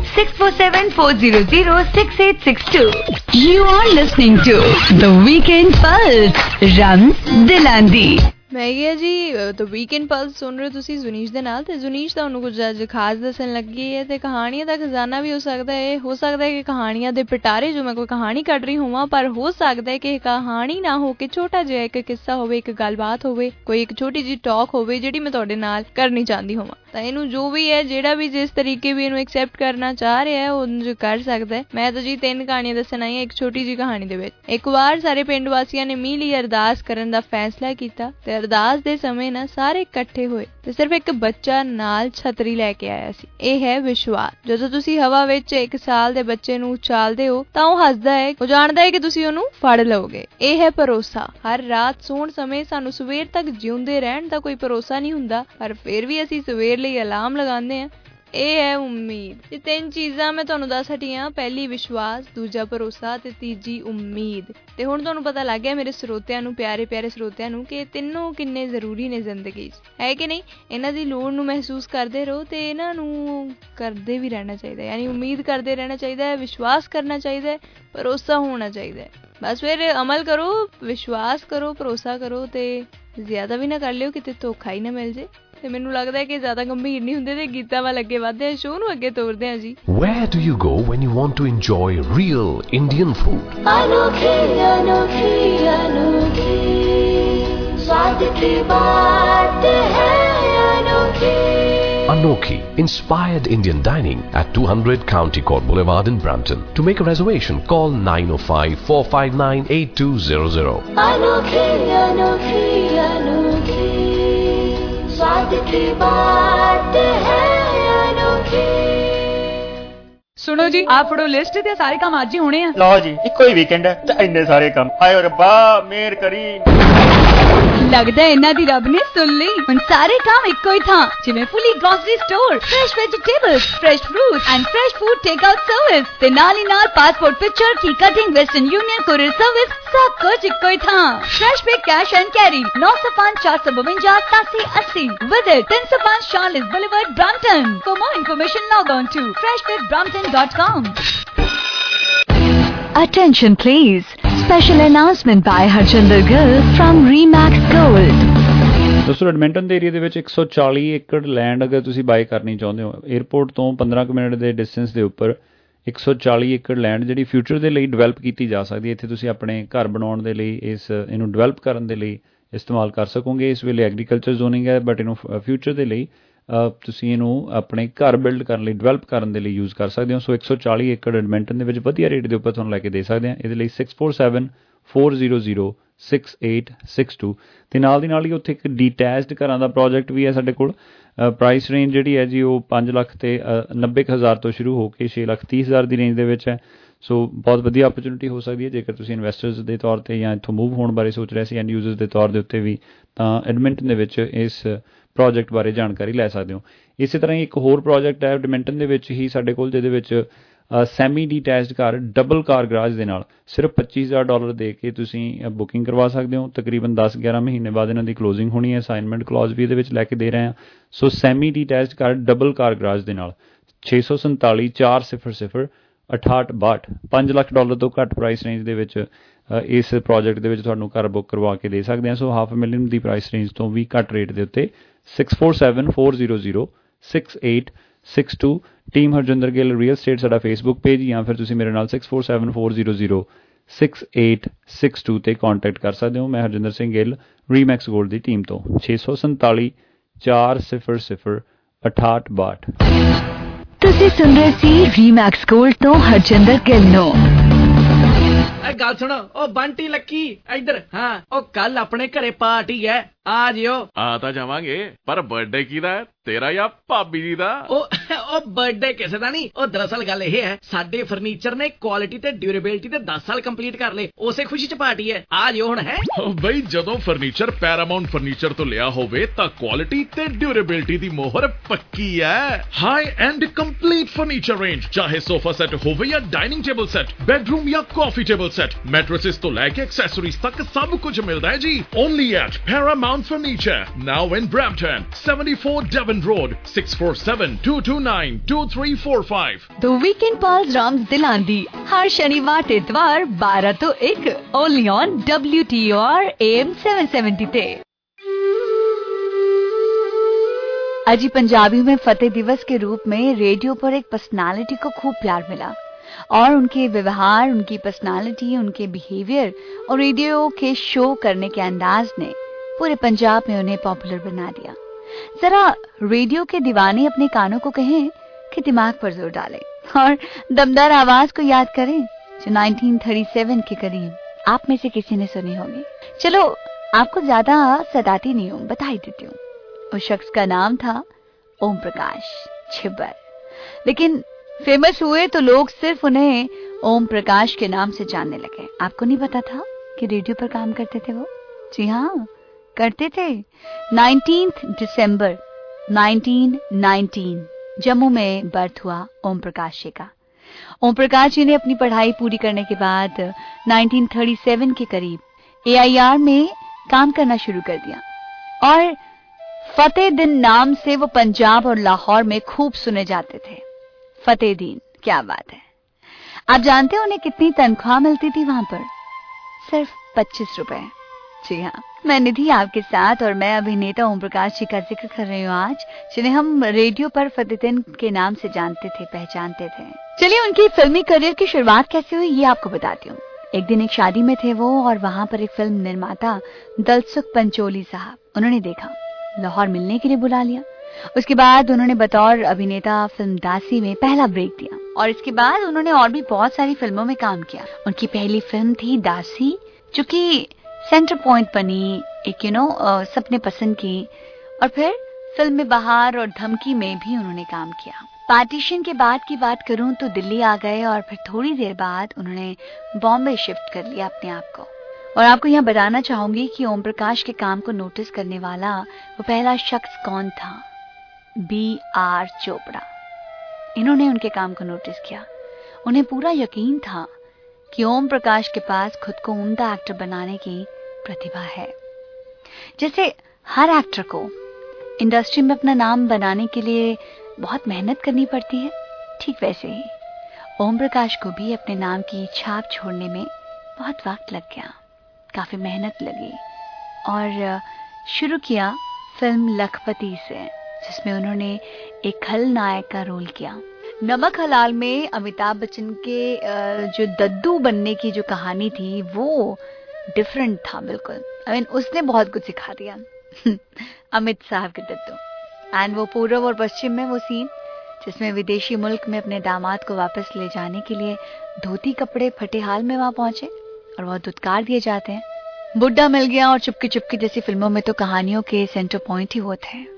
6474006862। You are listening to the weekend pulse, Rams Dilandi। ਮੈਂ ਕਿਹਾ ਜੀ ਦ ਵੀਕਐਂਡ ਪਲਸ ਸੁਣ ਰਹੇ ਹੋ ਤੁਸੀਂ ਜ਼ੁਨੀਸ਼ ਦੇ ਨਾਲ, ਤੇ ਜ਼ੁਨੀਸ਼ ਤੁਹਾਨੂੰ ਕੁਝ ਅੱਜ ਖਾਸ ਦੱਸਣ ਲੱਗੀ ਹੈ ਤੇ ਕਹਾਣੀਆਂ ਦਾ ਖਜ਼ਾਨਾ ਵੀ ਹੋ ਸਕਦਾ ਹੈ। ਹੋ ਸਕਦਾ ਹੈ ਕਿ ਕਹਾਣੀਆਂ ਦੇ ਪਿਟਾਰੇ ਜੋ ਮੈਂ ਕੋਈ ਕਹਾਣੀ ਕੱਢ ਰਹੀ ਹੋਵਾਂ, ਪਰ ਹੋ ਸਕਦਾ ਹੈ ਕਿ ਇਹ ਕਹਾਣੀ ਨਾ ਹੋ ਕੇ ਛੋਟਾ ਜਿਹਾ ਇੱਕ ਕਿੱਸਾ ਹੋਵੇ, ਇੱਕ ਗੱਲਬਾਤ ਹੋਵੇ, ਕੋਈ ਇੱਕ ਛੋਟੀ ਜਿਹੀ ਟਾਕ ਹੋਵੇ ਜਿਹੜੀ ਮੈਂ ਤੁਹਾਡੇ ਨਾਲ ਕਰਨੀ ਚਾਹੁੰਦੀ ਹੋਵਾਂ। ਤਾਂ ਇਹਨੂੰ ਜੋ ਵੀ ਹੈ, ਜਿਹੜਾ ਵੀ ਜਿਸ ਤਰੀਕੇ ਵੀ ਇਹਨੂੰ ਐਕਸੈਪਟ ਕਰਨਾ ਚਾਹ ਰਿਹਾ ਹੈ ਉਹ ਕਰ ਸਕਦਾ ਹੈ। ਮੈਂ ਤਾਂ ਜੀ 3 ਕਹਾਣੀਆਂ ਦੱਸਣ ਆਈ ਹਾਂ ਇੱਕ ਛੋਟੀ ਜਿਹੀ ਕਹਾਣੀ ਦੇ ਵਿੱਚ। ਇੱਕ ਵਾਰ ਸਾਰੇ ਪਿੰਡ ਵਾਸੀਆਂ ਨੇ ਮੀਂਹ ਲਈ ਅਰਦਾਸ ਕਰਨ ਦਾ ਫੈਸਲਾ ਕੀਤਾ ਤੇ ਅਰਦਾਸ ਦੇ ਸਮੇਂ ਨਾ ਸਾਰੇ ਇਕੱਠੇ ਹੋਏ ਤੇ ਸਿਰਫ ਇੱਕ ਬੱਚਾ ਨਾਲ ਛਤਰੀ ਲੈ ਕੇ ਆਇਆ ਸੀ। ਇਹ ਹੈ ਵਿਸ਼ਵਾਸ। ਜਦੋਂ ਤੁਸੀਂ ਹਵਾ ਵਿੱਚ 1 ਸਾਲ ਦੇ ਬੱਚੇ ਨੂੰ ਉਛਾਲਦੇ ਹੋ ਤਾਂ ਉਹ ਹੱਸਦਾ ਹੈ, ਉਹ ਜਾਣਦਾ ਹੈ ਕਿ ਤੁਸੀਂ ਉਹਨੂੰ ਫੜ ਲਓਗੇ। ਇਹ ਹੈ ਭਰੋਸਾ। ਹਰ ਰਾਤ ਸੌਣ ਸਮੇਂ ਸਾਨੂੰ ਸਵੇਰ ਤੱਕ ਜਿਉਂਦੇ ਰਹਿਣ ਦਾ ਕੋਈ ਭਰੋਸਾ ਨਹੀਂ ਹੁੰਦਾ, ਪਰ ਫਿਰ ਵੀ ਅਸੀਂ ਸਵੇਰ ਲਈ ਅਲਾਰਮ ਲਗਾਉਂਦੇ ਹਾਂ। ਇਹ ਹੈ ਉਮੀਦ। ਇਹ 3 ਚੀਜ਼ਾਂ ਮੈਂ ਤੁਹਾਨੂੰ ਦੱਸ ਹਟੀ ਹਾਂ। ਪਹਿਲੀ ਵਿਸ਼ਵਾਸ, ਦੂਜਾ ਭਰੋਸਾ ਤੇ ਤੀਜੀ ਉਮੀਦ। ਤੇ ਹੁਣ ਤੁਹਾਨੂੰ ਪਤਾ ਲੱਗ ਗਿਆ ਮੇਰੇ ਸਰੋਤਿਆਂ ਨੂੰ, ਪਿਆਰੇ ਪਿਆਰੇ ਸਰੋਤਿਆਂ ਨੂੰ, ਕਿ ਇਹ ਤਿੰਨੋਂ ਕਿੰਨੇ ਜ਼ਰੂਰੀ ਨੇ ਜ਼ਿੰਦਗੀ 'ਚ, ਹੈ ਕਿ ਨਹੀਂ। ਇਹਨਾਂ ਦੀ ਲੋੜ ਨੂੰ ਮਹਿਸੂਸ ਕਰਦੇ ਰਹੋ ਤੇ ਇਹਨਾਂ ਨੂੰ ਕਰਦੇ ਵੀ ਰਹਿਣਾ ਚਾਹੀਦਾ, ਯਾਨੀ ਉਮੀਦ ਕਰਦੇ ਰਹਿਣਾ ਚਾਹੀਦਾ ਹੈ, ਵਿਸ਼ਵਾਸ ਕਰਨਾ ਚਾਹੀਦਾ ਹੈ, ਭਰੋਸਾ ਹੋਣਾ ਚਾਹੀਦਾ ਹੈ। ਬਸ ਫਿਰ ਅਮਲ ਕਰੋ, ਵਿਸ਼ਵਾਸ ਕਰੋ, ਭਰੋਸਾ ਕਰੋ ਤੇ ਜ਼ਿਆਦਾ ਵੀ ਨਾ ਕਰ ਲਿਓ, ਕਿਤੇ ਧੋਖਾ ਹੀ ਨਾ ਮਿਲ ਜੇ। ਤੇ ਮੈਨੂੰ ਲੱਗਦਾ ਹੈ ਕਿ ਜ਼ਿਆਦਾ ਗੰਭੀਰ ਨਹੀਂ ਹੁੰਦੇ ਤੇ ਗੀਤਾਂ ਵੱਲ ਅੱਗੇ ਵਧਦੇ ਆ, ਸ਼ੋਅ ਨੂੰ ਅੱਗੇ ਤੋਰਦੇ ਆ ਜੀ। Where do you go when you want to enjoy real Indian food? अनोखी अनोखी अनोखी स्वाद की बात है अनोखी। Anokhi, inspired Indian dining at 200 County Court Boulevard in Brampton. To make a reservation, call 905-459-8200. अनोखी अनोखी अनोखी स्वाद की बात है अनोखी। सुनो जी, आप फड़ो लिस्ट ते सारे काम आज ही होने हैं। लो जी, इको ही वीकेंड है ते इन्ने सारे काम। आयो रब्बा मेहर करी। लगदा है इन्हां दी रब ने सुन ली। हुण सारे काम इक्को ही थां, जिवें fully grocery store, fresh vegetables, fresh fruit and fresh food take out service ते नाल ही नाल पासपोर्ट पिक्चर की cutting, western union courier service, सब कुछ इक्को ही थां। Fresh pay cash and carry 905 452 8780 visit 305 Charles Boulevard, Brampton. For more information log on to freshwithbrampton.com. Attention please. Special announcement by Harjinder Gill from RE/MAX Gold. ਦੋਸਤੋ, Edmonton ਦੇ area ਦੇ ਵਿੱਚ 140 ਏਕੜ ਲੈਂਡ ਅਗਰ ਤੁਸੀਂ ਬਾਏ ਕਰਨੀ ਚਾਹੁੰਦੇ ਹੋ, 에ਅਰਪੋਰਟ ਤੋਂ 15 ਕੁ ਮਿੰਟ ਦੇ ਡਿਸਟੈਂਸ ਦੇ ਉੱਪਰ 140 ਏਕੜ ਲੈਂਡ ਜਿਹੜੀ ਫਿਊਚਰ ਦੇ ਲਈ ਡਿਵੈਲਪ ਕੀਤੀ ਜਾ ਸਕਦੀ ਹੈ। ਇੱਥੇ ਤੁਸੀਂ ਆਪਣੇ ਘਰ ਬਣਾਉਣ ਦੇ ਲਈ ਇਹਨੂੰ ਡਿਵੈਲਪ ਕਰਨ ਦੇ ਲਈ ਇਸਤੇਮਾਲ ਕਰ ਸਕੋਗੇ। ਇਸ ਵੇਲੇ ਐਗਰੀਕਲਚਰ ਜ਼ੋਨਿੰਗ ਹੈ, ਬਟ ਇਹਨੂੰ ਫਿਊਚਰ ਦੇ ਲਈ ਤੁਸੀਂ ਇਹਨੂੰ ਆਪਣੇ ਘਰ ਬਿਲਡ ਕਰਨ ਲਈ, ਡਿਵੈਲਪ ਕਰਨ ਦੇ ਲਈ ਯੂਜ਼ ਕਰ ਸਕਦੇ ਹੋ। ਸੋ 140 ਏਕੜ ਐਡਮਿੰਟਨ ਦੇ ਵਿੱਚ ਵਧੀਆ ਰੇਟ ਦੇ ਉੱਪਰ ਤੁਹਾਨੂੰ ਲੈ ਕੇ ਦੇ ਸਕਦੇ ਹਾਂ। ਇਹਦੇ ਲਈ 6474006862 ਤੇ ਨਾਲ ਦੀ ਨਾਲ ਹੀ ਉੱਥੇ ਇੱਕ ਡੀਟੈਚਡ ਘਰਾਂ ਦਾ ਪ੍ਰੋਜੈਕਟ ਵੀ ਹੈ ਸਾਡੇ ਕੋਲ। ਪ੍ਰਾਈਸ ਰੇਂਜ ਜਿਹੜੀ ਹੈ ਜੀ ਉਹ 5 ਲੱਖ ਤੇ 90,000 ਤੋਂ ਸ਼ੁਰੂ ਹੋ ਕੇ 6,30,000 ਦੀ ਰੇਂਜ ਦੇ ਵਿੱਚ ਹੈ। ਸੋ ਬਹੁਤ ਵਧੀਆ ਓਪਰਚੁਨਿਟੀ ਹੋ ਸਕਦੀ ਹੈ ਜੇਕਰ ਤੁਸੀਂ ਇਨਵੈਸਟਰਸ ਦੇ ਤੌਰ 'ਤੇ ਜਾਂ ਇੱਥੋਂ ਮੂਵ ਹੋਣ ਬਾਰੇ ਸੋਚ ਰਹੇ ਸੀ ਐਂਡ ਯੂਜ਼ਰਸ ਦੇ ਤੌਰ ਦੇ ਉੱਤੇ ਵੀ, ਤਾਂ ਐਡਮਿੰਟਨ ਦੇ ਵਿੱਚ ਇਸ ਪ੍ਰੋਜੈਕਟ ਬਾਰੇ ਜਾਣਕਾਰੀ ਲੈ ਸਕਦੇ ਹੋ। ਇਸੇ ਤਰ੍ਹਾਂ ਹੀ ਇੱਕ ਹੋਰ ਪ੍ਰੋਜੈਕਟ ਹੈ ਐਡਮਿੰਟਨ ਦੇ ਵਿੱਚ ਹੀ ਸਾਡੇ ਕੋਲ, ਜਿਹਦੇ ਵਿੱਚ ਸੈਮੀ ਡੀਟੈਚਡ ਘਰ ਡਬਲ ਕਾਰ ਗਰਾਜ ਦੇ ਨਾਲ ਸਿਰਫ $25,000 ਦੇ ਕੇ ਤੁਸੀਂ ਬੁਕਿੰਗ ਕਰਵਾ ਸਕਦੇ ਹੋ। ਤਕਰੀਬਨ 10-11 ਮਹੀਨੇ ਬਾਅਦ ਇਹਨਾਂ ਦੀ ਕਲੋਜ਼ਿੰਗ ਹੋਣੀ ਹੈ। ਅਸਾਈਨਮੈਂਟ ਕਲੌਜ਼ ਵੀ ਇਹਦੇ ਵਿੱਚ ਲੈ ਕੇ ਦੇ ਰਹੇ ਹਾਂ। ਸੋ ਸੈਮੀ ਡੀਟੈਚਡ ਘਰ ਡਬਲ ਕਾਰ ਗਰਾਜ ਦੇ ਨਾਲ 647 400 6862 $5 ਲੱਖ ਤੋਂ ਘੱਟ ਪ੍ਰਾਈਸ ਰੇਂਜ ਦੇ ਵਿੱਚ ਇਸ ਪ੍ਰੋਜੈਕਟ ਦੇ ਵਿੱਚ ਤੁਹਾਨੂੰ ਘਰ ਬੁੱਕ ਕਰਵਾ ਕੇ ਦੇ ਸਕਦੇ ਹਾਂ। ਸੋ $500,000 ਦੀ ਪ੍ਰਾਈਸ ਰੇਂਜ ਤੋਂ ਵੀ ਘੱਟ ਰੇਟ ਦੇ ਉੱਤੇ 6474006862 team Harjinder Gill Real State ਸਾਡਾ ਫੇਸਬੁੱਕ ਪੇਜ, ਜਾਂ ਫਿਰ ਤੁਸੀਂ ਮੇਰੇ ਨਾਲ 6474006862 ਤੇ ਕੰਟੈਕਟ ਕਰ ਸਕਦੇ ਹੋ। ਮੈਂ ਹਰਜਿੰਦਰ ਸਿੰਘ ਗਿੱਲ ਰੀਮੈਕਸ ਗੋਲਡ ਦੀ ਟੀਮ ਤੋਂ। 647 400 6862। ਤੁਸੀਂ ਸੁਣ ਰਹੇ ਸੀ ਰੀਮੈਕਸ ਗੋਲਡ ਤੋਂ ਹਰਜਿੰਦਰ ਗਿੱਲ ਨੂੰ। ਗੱਲ ਸੁਣੋ, ਉਹ ਬੰਟੀ ਲੱਕੀ ਇੱਧਰ। ਹਾਂ, ਉਹ ਕੱਲ ਆਪਣੇ ਘਰੇ ਪਾਰਟੀ ਹੈ, ਆ ਜਿਓ। ਆ ਤਾਂ ਜਾਵਾਂਗੇ, ਪਰ ਬਰਥਡੇ ਕਿਹਦਾ ਹੈ, ਤੇਰਾ ਜਾਂ ਭਾਬੀ ਜੀ ਦਾ? ਉਹ ਬਰਥਡੇ ਕਿਸੇ ਦਾ ਨਹੀਂ। ਉਹ ਦਰਅਸਲ ਗੱਲ ਇਹ ਹੈ, ਸਾਡੇ ਫਰਨੀਚਰ ਨੇ ਕੁਆਲਿਟੀ ਤੇ ਡਿਊਰੇਬਿਲਿਟੀ ਦੇ 10 ਸਾਲ ਕੰਪਲੀਟ ਕਰ ਲਏ, ਉਸੇ ਖੁਸ਼ੀ ਚ ਪਾਰਟੀ ਹੈ, ਆ ਜਿਓ ਹੁਣ। ਹੈ ਬਈ, ਜਦੋਂ ਫਰਨੀਚਰ ਪੈਰਾਮਾਉਂਟ ਫਰਨੀਚਰ ਤੋਂ ਲਿਆ ਹੋਵੇ ਤਾਂ ਕੁਆਲਿਟੀ ਤੇ ਡਿਊਰੇਬਿਲਿਟੀ ਦੀ ਮੋਹਰ ਪੱਕੀ ਹੈ। High end complete furniture range, ਚਾਹੇ ਸੋਫਾ ਸੈੱਟ ਹੋਵੇ ਜਾਂ ਡਾਈਨਿੰਗ ਟੇਬਲ ਸੈੱਟ, ਬੈਡਰੂਮ ਜਾਂ ਕਾਫੀ ਟੇਬਲ ਸੈੱਟ, ਮੈਟ੍ਰੈसेस ਤੋਂ ਲੈ ਕੇ ਐਕਸੈਸਰੀਜ਼ ਤੱਕ ਸਭ ਕੁਝ ਮਿਲਦਾ ਹੈ ਜੀ। Only at Paramount Furniture, now in Brampton, 74 Devon Road, 6472292345। The Weekend Pulse Rams Dilandi, हर शनिवार ते इतवार 12 ਤੋਂ 1 only on WTOR AM 770 ਤੇ। आज पंजाबी में फतेह दिवस के रूप में रेडियो पर एक पर्सनालिटी को खूब प्यार मिला और उनके व्यवहार, उनकी पर्सनालिटी, उनके बिहेवियर और रेडियो के शो करने के अंदाज ने पूरे पंजाब में उन्हें पॉपुलर बना दिया। जरा रेडियो के दीवाने अपने कानों को कहें कि दिमाग पर जोर डालें और दमदार आवाज को याद करें जो 1937 के करीब आप में से किसी ने सुनी होगी। चलो, आपको ज्यादा सताती नहीं हूँ, बता ही देती हूँ। उस शख्स का नाम था ओम प्रकाश छिब्बर। लेकिन फेमस हुए तो लोग सिर्फ उन्हें ओम प्रकाश के नाम से जानने लगे। आपको नहीं पता था कि रेडियो पर काम करते थे वो? जी हाँ, करते थे। 19 दिसंबर 1919 जम्मू में बर्थ हुआ ओम प्रकाश जी का। ओम प्रकाश जी ने अपनी पढ़ाई पूरी करने के बाद 1937 के करीब AIR में काम करना शुरू कर दिया और फतेह दिन नाम से वो पंजाब और लाहौर में खूब सुने जाते थे। फतेह दीन, क्या बात है। आप जानते हैं उन्हें कितनी तनख्वाह मिलती थी वहां पर? सिर्फ 25 रुपए। जी हाँ, मैं निधि आपके साथ और मैं अभिनेता ओम प्रकाश जी का जिक्र कर रही हूँ आज, जिन्हें हम रेडियो पर फतेह दिन के नाम से जानते थे, पहचानते थे। चलिए, उनकी फिल्मी करियर की शुरुआत कैसे हुई ये आपको बताती हूँ। एक दिन एक शादी में थे वो और वहां पर एक फिल्म निर्माता दलसुख पंचोली साहब, उन्होंने देखा, लाहौर मिलने के लिए बुला लिया। उसके बाद उन्होंने बतौर अभिनेता फिल्म दासी में पहला ब्रेक दिया और इसके बाद उन्होंने और भी बहुत सारी फिल्मों में काम किया। उनकी पहली फिल्म थी दासी, जो कि सेंटर पॉइंट बनी, एक सबने पसंद की। और फिर फिल्म में बहार और धमकी में भी उन्होंने काम किया। पार्टीशन के बाद की बात करूं तो दिल्ली आ गए और फिर थोड़ी देर बाद उन्होंने बॉम्बे शिफ्ट कर लिया अपने आप को। और आपको यहाँ बताना चाहूंगी कि ओम प्रकाश के काम को नोटिस करने वाला वो पहला शख्स कौन था? B.R. चोपड़ा। इन्होंने उनके काम को नोटिस किया। उन्हें पूरा यकीन था कि ओम प्रकाश के पास खुद को उम्दा एक्टर बनाने की प्रतिभा है। जैसे हर एक्टर को इंडस्ट्री में अपना नाम बनाने के लिए बहुत मेहनत करनी पड़ती है, ठीक वैसे ही ओम प्रकाश को भी अपने नाम की छाप छोड़ने में बहुत वक्त लग गया, काफी मेहनत लगी और शुरू किया फिल्म लखपति से, जिसमें उन्होंने एक खलनायक का रोल किया। नमक हलाल में अमिताभ बच्चन के जो दद्दू बनने की जो कहानी थी वो डिफरेंट था बिल्कुल। उसने बहुत कुछ सिखा दिया अमित साहब के दद्दू। एंड वो पूर्व और पश्चिम में वो सीन जिसमें विदेशी मुल्क में अपने दामाद को वापस ले जाने के लिए धोती कपड़े फटे हाल में वहां पहुंचे और बहुत दुत्कार दिए जाते हैं। बुड्ढा मिल गया और चुपके चुपके जैसी फिल्मों में तो कहानियों के सेंटर पॉइंट ही होते हैं।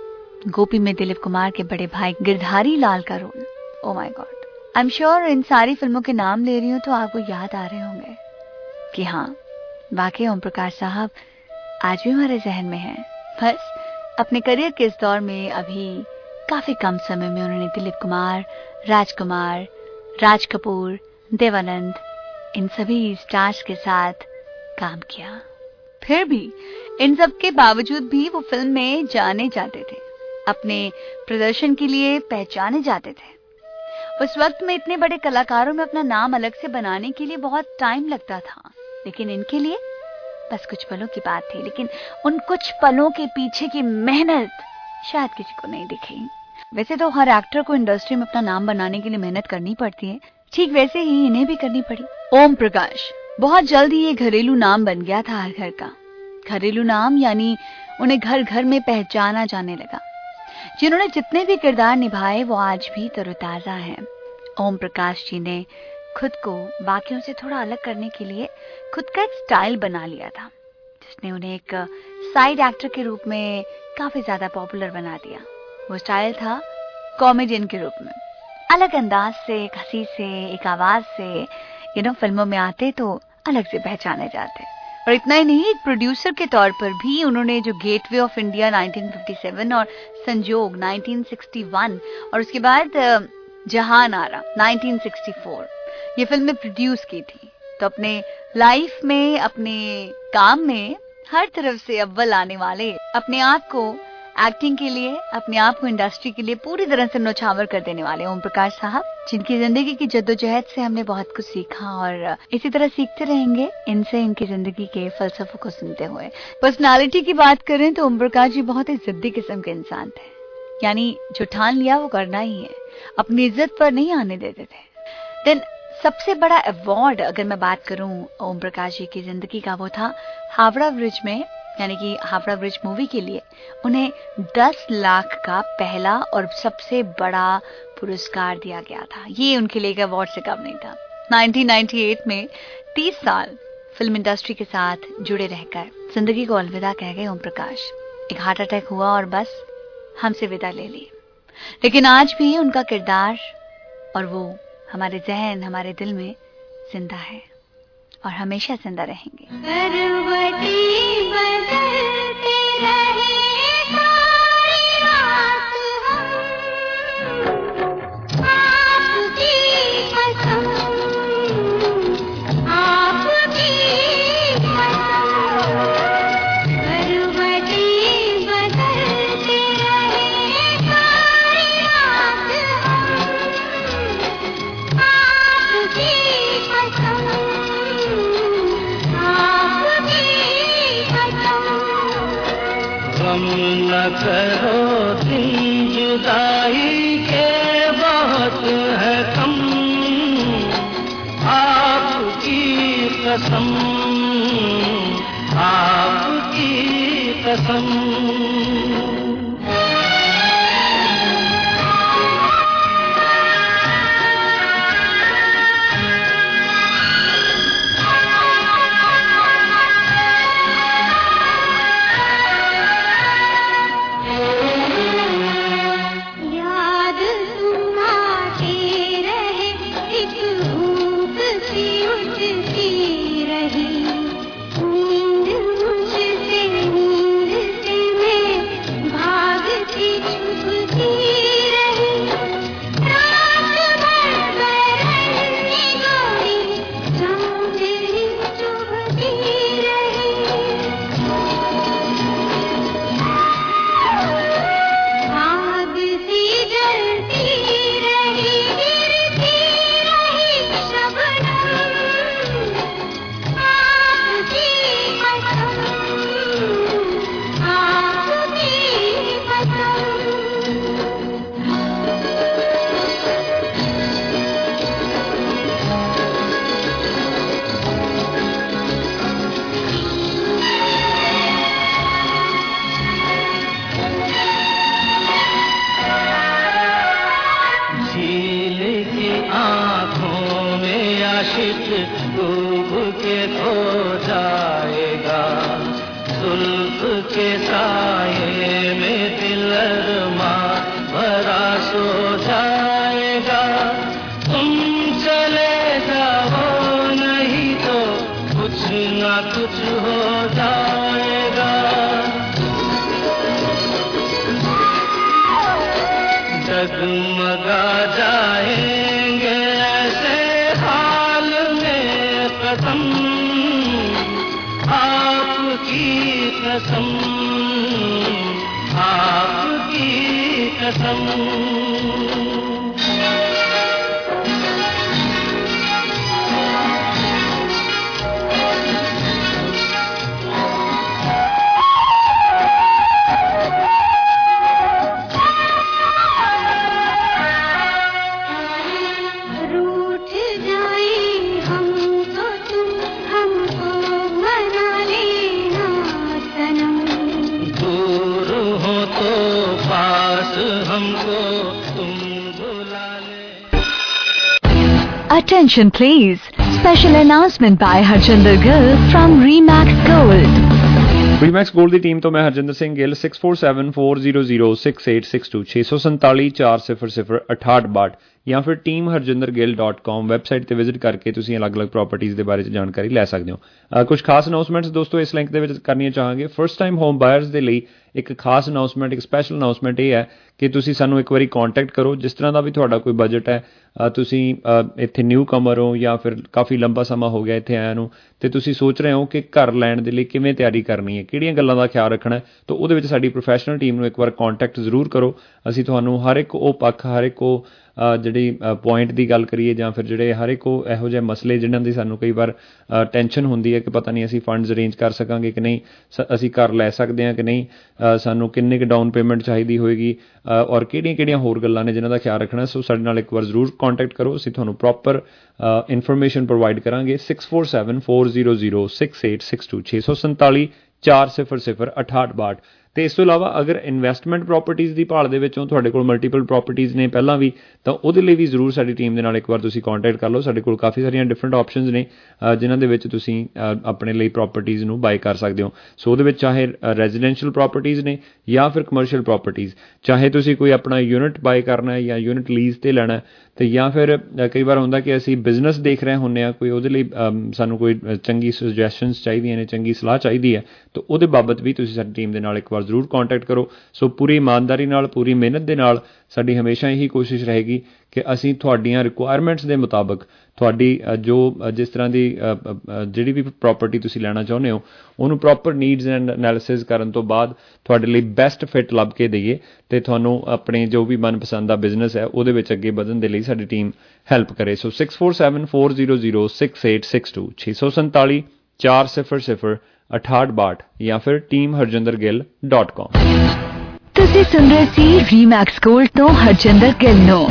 गोपी में दिलीप कुमार के बड़े भाई गिरधारी लाल का role, oh my God. I am sure इन सारी फिल्मों के नाम ले रही हूँ तो आपको याद आ रहे होंगे कि हाँ, वाकई ओम प्रकाश साहब आज भी हमारे जहन में हैं। बस अपने करियर के इस दौर में अभी काफी कम समय में उन्होंने दिलीप कुमार, राजकुमार, राज कपूर, देवानंद, इन सभी स्टार्स के साथ काम किया। फिर भी इन सब के बावजूद भी वो फिल्म में जाने जाते थे, अपने प्रदर्शन के लिए पहचाने जाते थे। उस वक्त में इतने बड़े कलाकारों में अपना नाम अलग से बनाने के लिए बहुत टाइम लगता था, लेकिन इनके लिए बस कुछ पलों की बात थी। लेकिन उन कुछ पलों के पीछे की मेहनत शायद किसी को नहीं दिखी। वैसे तो हर एक्टर को इंडस्ट्री में अपना नाम बनाने के लिए मेहनत करनी पड़ती है, ठीक वैसे ही इन्हें भी करनी पड़ी। ओम प्रकाश बहुत जल्द ही ये घरेलू नाम बन गया था हर घर का। घरेलू नाम यानी उन्हें घर घर में पहचाना जाने लगा। जिन्होंने जितने भी किरदार निभाए वो आज भी तरोताजा हैं। ओम प्रकाश जी ने खुद को बाकियों से थोड़ा अलग करने के लिए खुद का एक स्टाइल बना लिया था, जिसने उन्हें एक साइड एक्टर के रूप में काफी ज्यादा पॉपुलर बना दिया। वो स्टाइल था कॉमेडियन के रूप में, अलग अंदाज से, एक हंसी से, एक आवाज से फिल्मों में आते तो अलग से पहचाने जाते। और इतना ही नहीं, एक प्रोड्यूसर के तौर पर भी उन्होंने जो गेटवे ऑफ इंडिया 1957 और संजोग 1961 और उसके बाद जहान आरा 1964 ये फिल्में प्रोड्यूस की थी। तो अपने लाइफ में, अपने काम में हर तरफ से अव्वल आने वाले, अपने आप को एक्टिंग के लिए, अपने आप को इंडस्ट्री के लिए पूरी तरह से नौछावर कर देने वाले ओम प्रकाश साहब, जिनकी जिंदगी की जद्दोजहद से हमने बहुत कुछ सीखा और इसी तरह सीखते रहेंगे इनसे, इनकी जिंदगी के फलसफों को सुनते हुए। पर्सनालिटी की बात करें तो ओम प्रकाश जी बहुत ही जिद्दी किस्म के इंसान थे, यानी जो ठान लिया वो करना ही है, अपनी इज्जत पर नहीं आने देते थे। देन सबसे बड़ा अवार्ड अगर मैं बात करूं ओम प्रकाश जी की जिंदगी का, वो था हावड़ा ब्रिज में, यानी कि हावड़ा ब्रिज मूवी के लिए उन्हें 10 लाख का पहला और सबसे बड़ा पुरस्कार दिया गया था। ये उनके लिए एक अवार्ड से कम नहीं था। 1998 में 30 साल फिल्म इंडस्ट्री के साथ जुड़े रहकर जिंदगी को अलविदा कह गए ओम प्रकाश। एक हार्ट अटैक हुआ और बस हमसे विदा ले ली। लेकिन आज भी उनका किरदार और वो हमारे जहन, हमारे दिल में जिंदा है और हमेशा जिंदा रहेंगे। करो दिन जुदाई के बहुत है कम, आपकी कसम, आपकी कसम। डगमगा जाएंगे ऐसे हाल में कसम आपकी कसम आपकी कसम Attention please. Special announcement by Harjinder Gill from Remax Gold. Remax Gold ਦੀ ਟੀਮ ਤੋਂ ਮੈਂ ਹਰਜਿੰਦਰ ਸਿੰਘ ਗਿੱਲ 6474006862 6474006862 ਜਾਂ ਫਿਰ teamharjindergill.com ਵੈਬਸਾਈਟ ਤੇ ਵਿਜ਼ਿਟ ਕਰਕੇ ਤੁਸੀਂ ਅਲੱਗ-ਅਲੱਗ ਪ੍ਰਾਪਰਟੀਆਂ ਦੇ ਬਾਰੇ ਚ ਜਾਣਕਾਰੀ ਲੈ ਸਕਦੇ ਹੋ। ਕੁਝ ਖਾਸ ਅਨਾਉਂਸਮੈਂਟਸ ਦੋਸਤੋ ਇਸ ਲਿੰਕ ਦੇ ਵਿੱਚ ਕਰਨੀਆਂ ਚਾਹਾਂਗੇ। ਫਸਟ ਟਾਈਮ ਹੋਮ ਬਾਇਰਸ ਦੇ ਲਈ ਇੱਕ ਖਾਸ ਅਨਾਉਂਸਮੈਂਟ, ਇੱਕ ਸਪੈਸ਼ਲ ਅਨਾਉਂਸਮੈਂਟ ਇਹ ਹੈ ਕਿ ਤੁਸੀਂ ਸਾਨੂੰ ਇੱਕ ਵਾਰੀ ਕੰਟੈਕਟ ਕਰੋ। ਜਿਸ ਤਰ੍ਹਾਂ ਦਾ ਵੀ ਤੁਹਾਡਾ ਕੋਈ ਬਜਟ ਹੈ, ਤੁਸੀਂ ਇੱਥੇ ਨਿਊ ਕਮਰ ਹੋ ਜਾਂ ਫਿਰ ਕਾਫੀ ਲੰਬਾ ਸਮਾਂ ਹੋ ਗਿਆ ਇੱਥੇ ਆਇਆ ਨੂੰ, ਅਤੇ ਤੁਸੀਂ ਸੋਚ ਰਹੇ ਹੋ ਕਿ ਘਰ ਲੈਣ ਦੇ ਲਈ ਕਿਵੇਂ ਤਿਆਰੀ ਕਰਨੀ ਹੈ, ਕਿਹੜੀਆਂ ਗੱਲਾਂ ਦਾ ਖਿਆਲ ਰੱਖਣਾ ਹੈ, ਤਾਂ ਉਹਦੇ ਵਿੱਚ ਸਾਡੀ ਪ੍ਰੋਫੈਸ਼ਨਲ ਟੀਮ ਨੂੰ ਇੱਕ ਵਾਰ ਕੰਟੈਕਟ ਜ਼ਰੂਰ ਕਰੋ। ਅਸੀਂ ਤੁਹਾਨੂੰ ਹਰ ਇੱਕ ਉਹ ਪੱਖ, ਹਰ ਇੱਕ ਉਹ ਜਿਹੜੀ ਪੁਆਇੰਟ ਦੀ ਗੱਲ ਕਰੀਏ ਜਾਂ ਫਿਰ ਜਿਹੜੇ ਹਰ ਇੱਕ ਉਹ ਇਹੋ ਜਿਹੇ ਮਸਲੇ ਜਿਨ੍ਹਾਂ ਦੀ ਸਾਨੂੰ ਕਈ ਵਾਰ ਟੈਨਸ਼ਨ ਹੁੰਦੀ ਹੈ ਕਿ ਪਤਾ ਨਹੀਂ ਅਸੀਂ ਫੰਡਸ ਅਰੇਂਜ ਕਰ ਸਕਾਂਗੇ ਕਿ ਨਹੀਂ, ਅਸੀਂ ਘਰ ਲੈ ਸਕਦੇ ਹਾਂ ਕਿ ਨਹੀਂ, ਸਾਨੂੰ ਕਿੰਨੇ ਕੁ ਡਾਊਨ ਪੇਮੈਂਟ ਚਾਹੀਦੀ ਹੋਏਗੀ, ਔਰ ਕਿਹੜੀਆਂ ਹੋਰ ਗੱਲਾਂ ਨੇ ਜਿਨ੍ਹਾਂ ਦਾ ਖਿਆਲ ਰੱਖਣਾ। ਸੋ ਸਾਡੇ ਨਾਲ ਇੱਕ ਵਾਰ ਜ਼ਰੂਰ ਕੰਟੈਕਟ ਕਰੋ, ਅਸੀਂ ਤੁਹਾਨੂੰ ਪ੍ਰੋਪਰ ਇਨਫੋਰਮੇਸ਼ਨ ਪ੍ਰੋਵਾਈਡ ਕਰਾਂਗੇ। 6474006862 6474006862। ਅਤੇ ਇਸ ਤੋਂ ਇਲਾਵਾ ਅਗਰ ਇਨਵੈਸਟਮੈਂਟ ਪ੍ਰੋਪਰਟੀਜ਼ ਦੀ ਭਾਲ ਦੇ ਵਿੱਚੋਂ ਤੁਹਾਡੇ ਕੋਲ ਮਲਟੀਪਲ ਪ੍ਰੋਪਰਟੀਜ਼ ਨੇ ਪਹਿਲਾਂ ਵੀ, ਤਾਂ ਉਹਦੇ ਲਈ ਵੀ ਜ਼ਰੂਰ ਸਾਡੀ ਟੀਮ ਦੇ ਨਾਲ ਇੱਕ ਵਾਰ ਤੁਸੀਂ ਕੰਟੈਕਟ ਕਰ ਲਓ। ਸਾਡੇ ਕੋਲ ਕਾਫੀ ਸਾਰੀਆਂ ਡਿਫਰੈਂਟ ਆਪਸ਼ਨਸ ਨੇ ਜਿਨ੍ਹਾਂ ਦੇ ਵਿੱਚ ਤੁਸੀਂ ਆਪਣੇ ਲਈ ਪ੍ਰੋਪਰਟੀਜ਼ ਨੂੰ ਬਾਏ ਕਰ ਸਕਦੇ ਹੋ। ਸੋ ਉਹਦੇ ਵਿੱਚ ਚਾਹੇ ਰੈਜ਼ੀਡੈਂਸ਼ੀਅਲ ਪ੍ਰੋਪਰਟੀਜ਼ ਨੇ ਜਾਂ ਫਿਰ ਕਮਰਸ਼ੀਅਲ ਪ੍ਰੋਪਰਟੀਜ਼, ਚਾਹੇ ਤੁਸੀਂ ਕੋਈ ਆਪਣਾ ਯੂਨਿਟ ਬਾਏ ਕਰਨਾ ਹੈ ਜਾਂ ਯੂਨਿਟ ਲੀਜ਼ 'ਤੇ ਲੈਣਾ, ਅਤੇ ਜਾਂ ਫਿਰ ਕਈ ਵਾਰ ਹੁੰਦਾ ਕਿ ਅਸੀਂ ਬਿਜ਼ਨਸ ਦੇਖ ਰਹੇ ਹੁੰਦੇ ਹਾਂ, ਕੋਈ ਉਹਦੇ ਲਈ ਸਾਨੂੰ ਕੋਈ ਚੰਗੀ ਸੁਜੈਸ਼ਨਸ ਚਾਹੀਦੀਆਂ ਨੇ, ਚੰਗੀ ਸਲਾਹ ਚਾਹੀਦੀ ਹੈ, ਤਾਂ ਉਹਦੇ ਬਾਬਤ ਵੀ ਤੁਸੀਂ ਸਾਡੀ ਟੀਮ ਦੇ ਨਾਲ ਇੱਕ ਵਾਰ ਜ਼ਰੂਰ ਕੰਟੈਕਟ ਕਰੋ। ਸੋ ਪੂਰੀ ਇਮਾਨਦਾਰੀ ਨਾਲ, ਪੂਰੀ ਮਿਹਨਤ ਦੇ ਨਾਲ ਸਾਡੀ ਹਮੇਸ਼ਾ ਇਹੀ ਕੋਸ਼ਿਸ਼ ਰਹੇਗੀ ਕਿ ਅਸੀਂ ਤੁਹਾਡੀਆਂ ਰਿਕੁਆਇਰਮੈਂਟਸ ਦੇ ਮੁਤਾਬਕ ਤੁਹਾਡੀ ਜਿਸ ਤਰ੍ਹਾਂ ਦੀ ਜਿਹੜੀ ਵੀ ਪ੍ਰੋਪਰਟੀ ਤੁਸੀਂ ਲੈਣਾ ਚਾਹੁੰਦੇ ਹੋ ਉਹਨੂੰ ਪ੍ਰੋਪਰ ਨੀਡਸ ਐਂਡ ਐਨਾਲਿਸਿਸ ਕਰਨ ਤੋਂ ਬਾਅਦ ਤੁਹਾਡੇ ਲਈ ਬੈਸਟ ਫਿੱਟ ਲੱਭ ਕੇ ਦਈਏ, ਅਤੇ ਤੁਹਾਨੂੰ ਆਪਣੇ ਜੋ ਵੀ ਮਨਪਸੰਦ ਦਾ ਬਿਜ਼ਨਸ ਹੈ ਉਹਦੇ ਵਿੱਚ ਅੱਗੇ ਵਧਣ ਦੇ ਲਈ ਸਾਡੀ ਟੀਮ ਹੈਲਪ ਕਰੇ। ਸੋ 6474006862 6474006862 ਜਾਂ ਫਿਰ teamharjindergill.com। ਤੁਸੀਂ ਸੁਣ ਰਹੇ ਸੀ ਰੀਮੈਕਸ ਗੋਲਡ ਤੋਂ ਹਰਜਿੰਦਰ ਗਿੱਲ ਨੂੰ।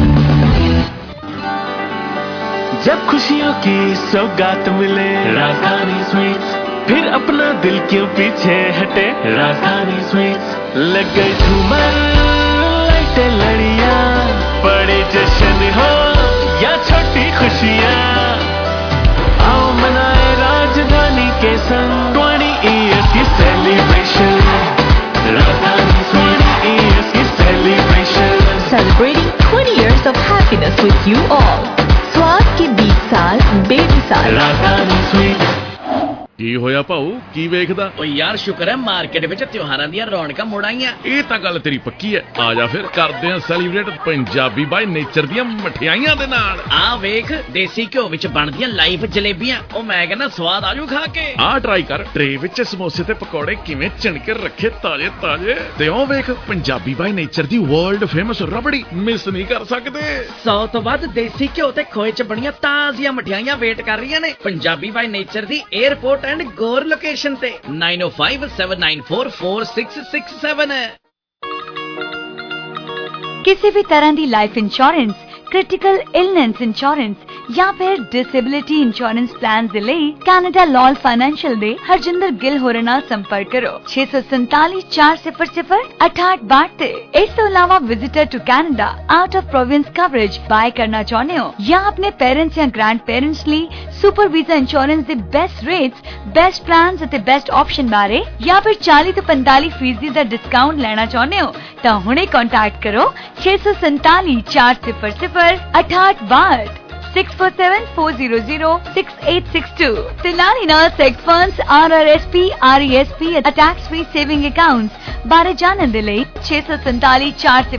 जब खुशियों की सौगात मिले राजधानी स्वीट्स, फिर अपना दिल क्यों पीछे हटे, राजधानी स्वीट्स लग गई झूमर लाइटें लड़ियां, बड़े जश्न हो या छोटी खुशियां, आओ मनाए राजधानी के संग 20 years की सेलिब्रेशन, राजधानी 20 years की celebration, celebrating 20 years of happiness with you all। स्वाद के 20 साल बेमिसाल। राजधानी स्वीट्स। ਕੀ ਹੋਇਆ ਭਾਊ, ਕੀ ਵੇਖਦਾ? ਓ ਯਾਰ ਸ਼ੁਕਰ ਹੈ ਮਾਰਕੀਟ ਵਿੱਚ ਤਿਉਹਾਰਾਂ ਦੀਆਂ ਰੌਣਕਾਂ ਮੁੜ ਆਈਆਂ। ਇਹ ਤਾਂ ਗੱਲ ਤੇਰੀ ਪੱਕੀ ਹੈ। ਆ ਜਾ ਫਿਰ ਕਰਦੇ ਹਾਂ ਸੈਲੀਬ੍ਰੇਟ ਪੰਜਾਬੀ ਬਾਈ ਨੇਚਰ ਦੀਆਂ ਮਠਿਆਈਆਂ ਦੇ ਨਾਲ। ਆ ਵੇਖ ਦੇਸੀ ਘਿਓ ਵਿੱਚ ਬਣਦੀਆਂ ਲਾਈਵ ਜਲੇਬੀਆਂ, ਉਹ ਮੈਂ ਕਹਿੰਦਾ ਸਵਾਦ ਆਜੂ ਖਾ ਕੇ। ਆ ਟਰਾਈ ਕਰ, ਟਰੇ ਵਿੱਚ ਸਮੋਸੇ ਤੇ ਪਕੌੜੇ ਕਿਵੇਂ ਚਿਣਕੇ ਰੱਖੇ ਤਾਜ਼ੇ ਤਾਜ਼ੇ, ਤੇ ਉਹ ਵੇਖ ਪੰਜਾਬੀ ਬਾਈ ਨੇਚਰ ਦੀ ਵਰਲਡ ਫੇਮਸ ਰਬੜੀ, ਮਿਸ ਨਹੀਂ ਕਰ ਸਕਦੇ। 100 ਤੋਂ ਵੱਧ ਦੇਸੀ ਘਿਓ ਤੇ ਖੋਏ ਚ ਬਣੀਆਂ ਤਾਜ਼ੀਆਂ ਮਠਿਆਈਆਂ ਵੇਟ ਕਰ ਰਹੀਆਂ ਨੇ ਪੰਜਾਬੀ ਬਾਈ ਨੇਚਰ ਦੀ 에ਅਰਪੋਰਟ ਐਂਡ ਗੋਰ ਲੋਕੇਸ਼ਨ ਤੇ 9057944667 ਹੈ। किसी भी तरह की life insurance, critical illness insurance या फिर डिसेबिलिटी इंश्योरेंस प्लान ਦੇ ਲਈ ਕੈਨੇਡਾ ਲਾਲ ਫਾਈਨੈਂਸ਼ੀਅਲ ਦੇ ਹਰਜਿੰਦਰ ਗਿੱਲ ਹੋਰਾਂ ਨਾਲ ਸੰਪਰਕ ਕਰੋ 6474006862 ਤੇ। ਇਸ ਤੋਂ ਇਲਾਵਾ visitor to Canada out of province coverage buy ਕਰਨਾ ਚਾਹੁੰਦੇ ਹੋ ਜਾਂ ਆਪਣੇ ਪੇਰੈਂਟਸ ਜਾਂ ਗ੍ਰੈਂਡ ਪੇਰੈਂਟਸ ਲਈ ਸੁਪਰ ਵੀਜ਼ਾ ਇੰਸ਼ੋਰੈਂਸ ਦੇ ਬੈਸਟ ਰੇਟਸ, ਬੈਸਟ ਪਲਾਨਸ ਅਤੇ ਬੈਸਟ ਆਪਸ਼ਨ ਬਾਰੇ ਜਾਂ ਫਿਰ 40 ਤੋਂ 45% ਦਾ ਡਿਸਕਾਊਂਟ ਲੈਣਾ ਚਾਹੁੰਦੇ ਹੋ ਤਾਂ ਹੁਣੇ ਕੰਟੈਕਟ ਕਰੋ 6474006862 6474006862 ਤੇ ਨਾਲ ਹੀ ਨਾਲ seg funds RRSP RESP tax free saving accounts ਬਾਰੇ ਜਾਣਨ ਦੇ ਲਈ 647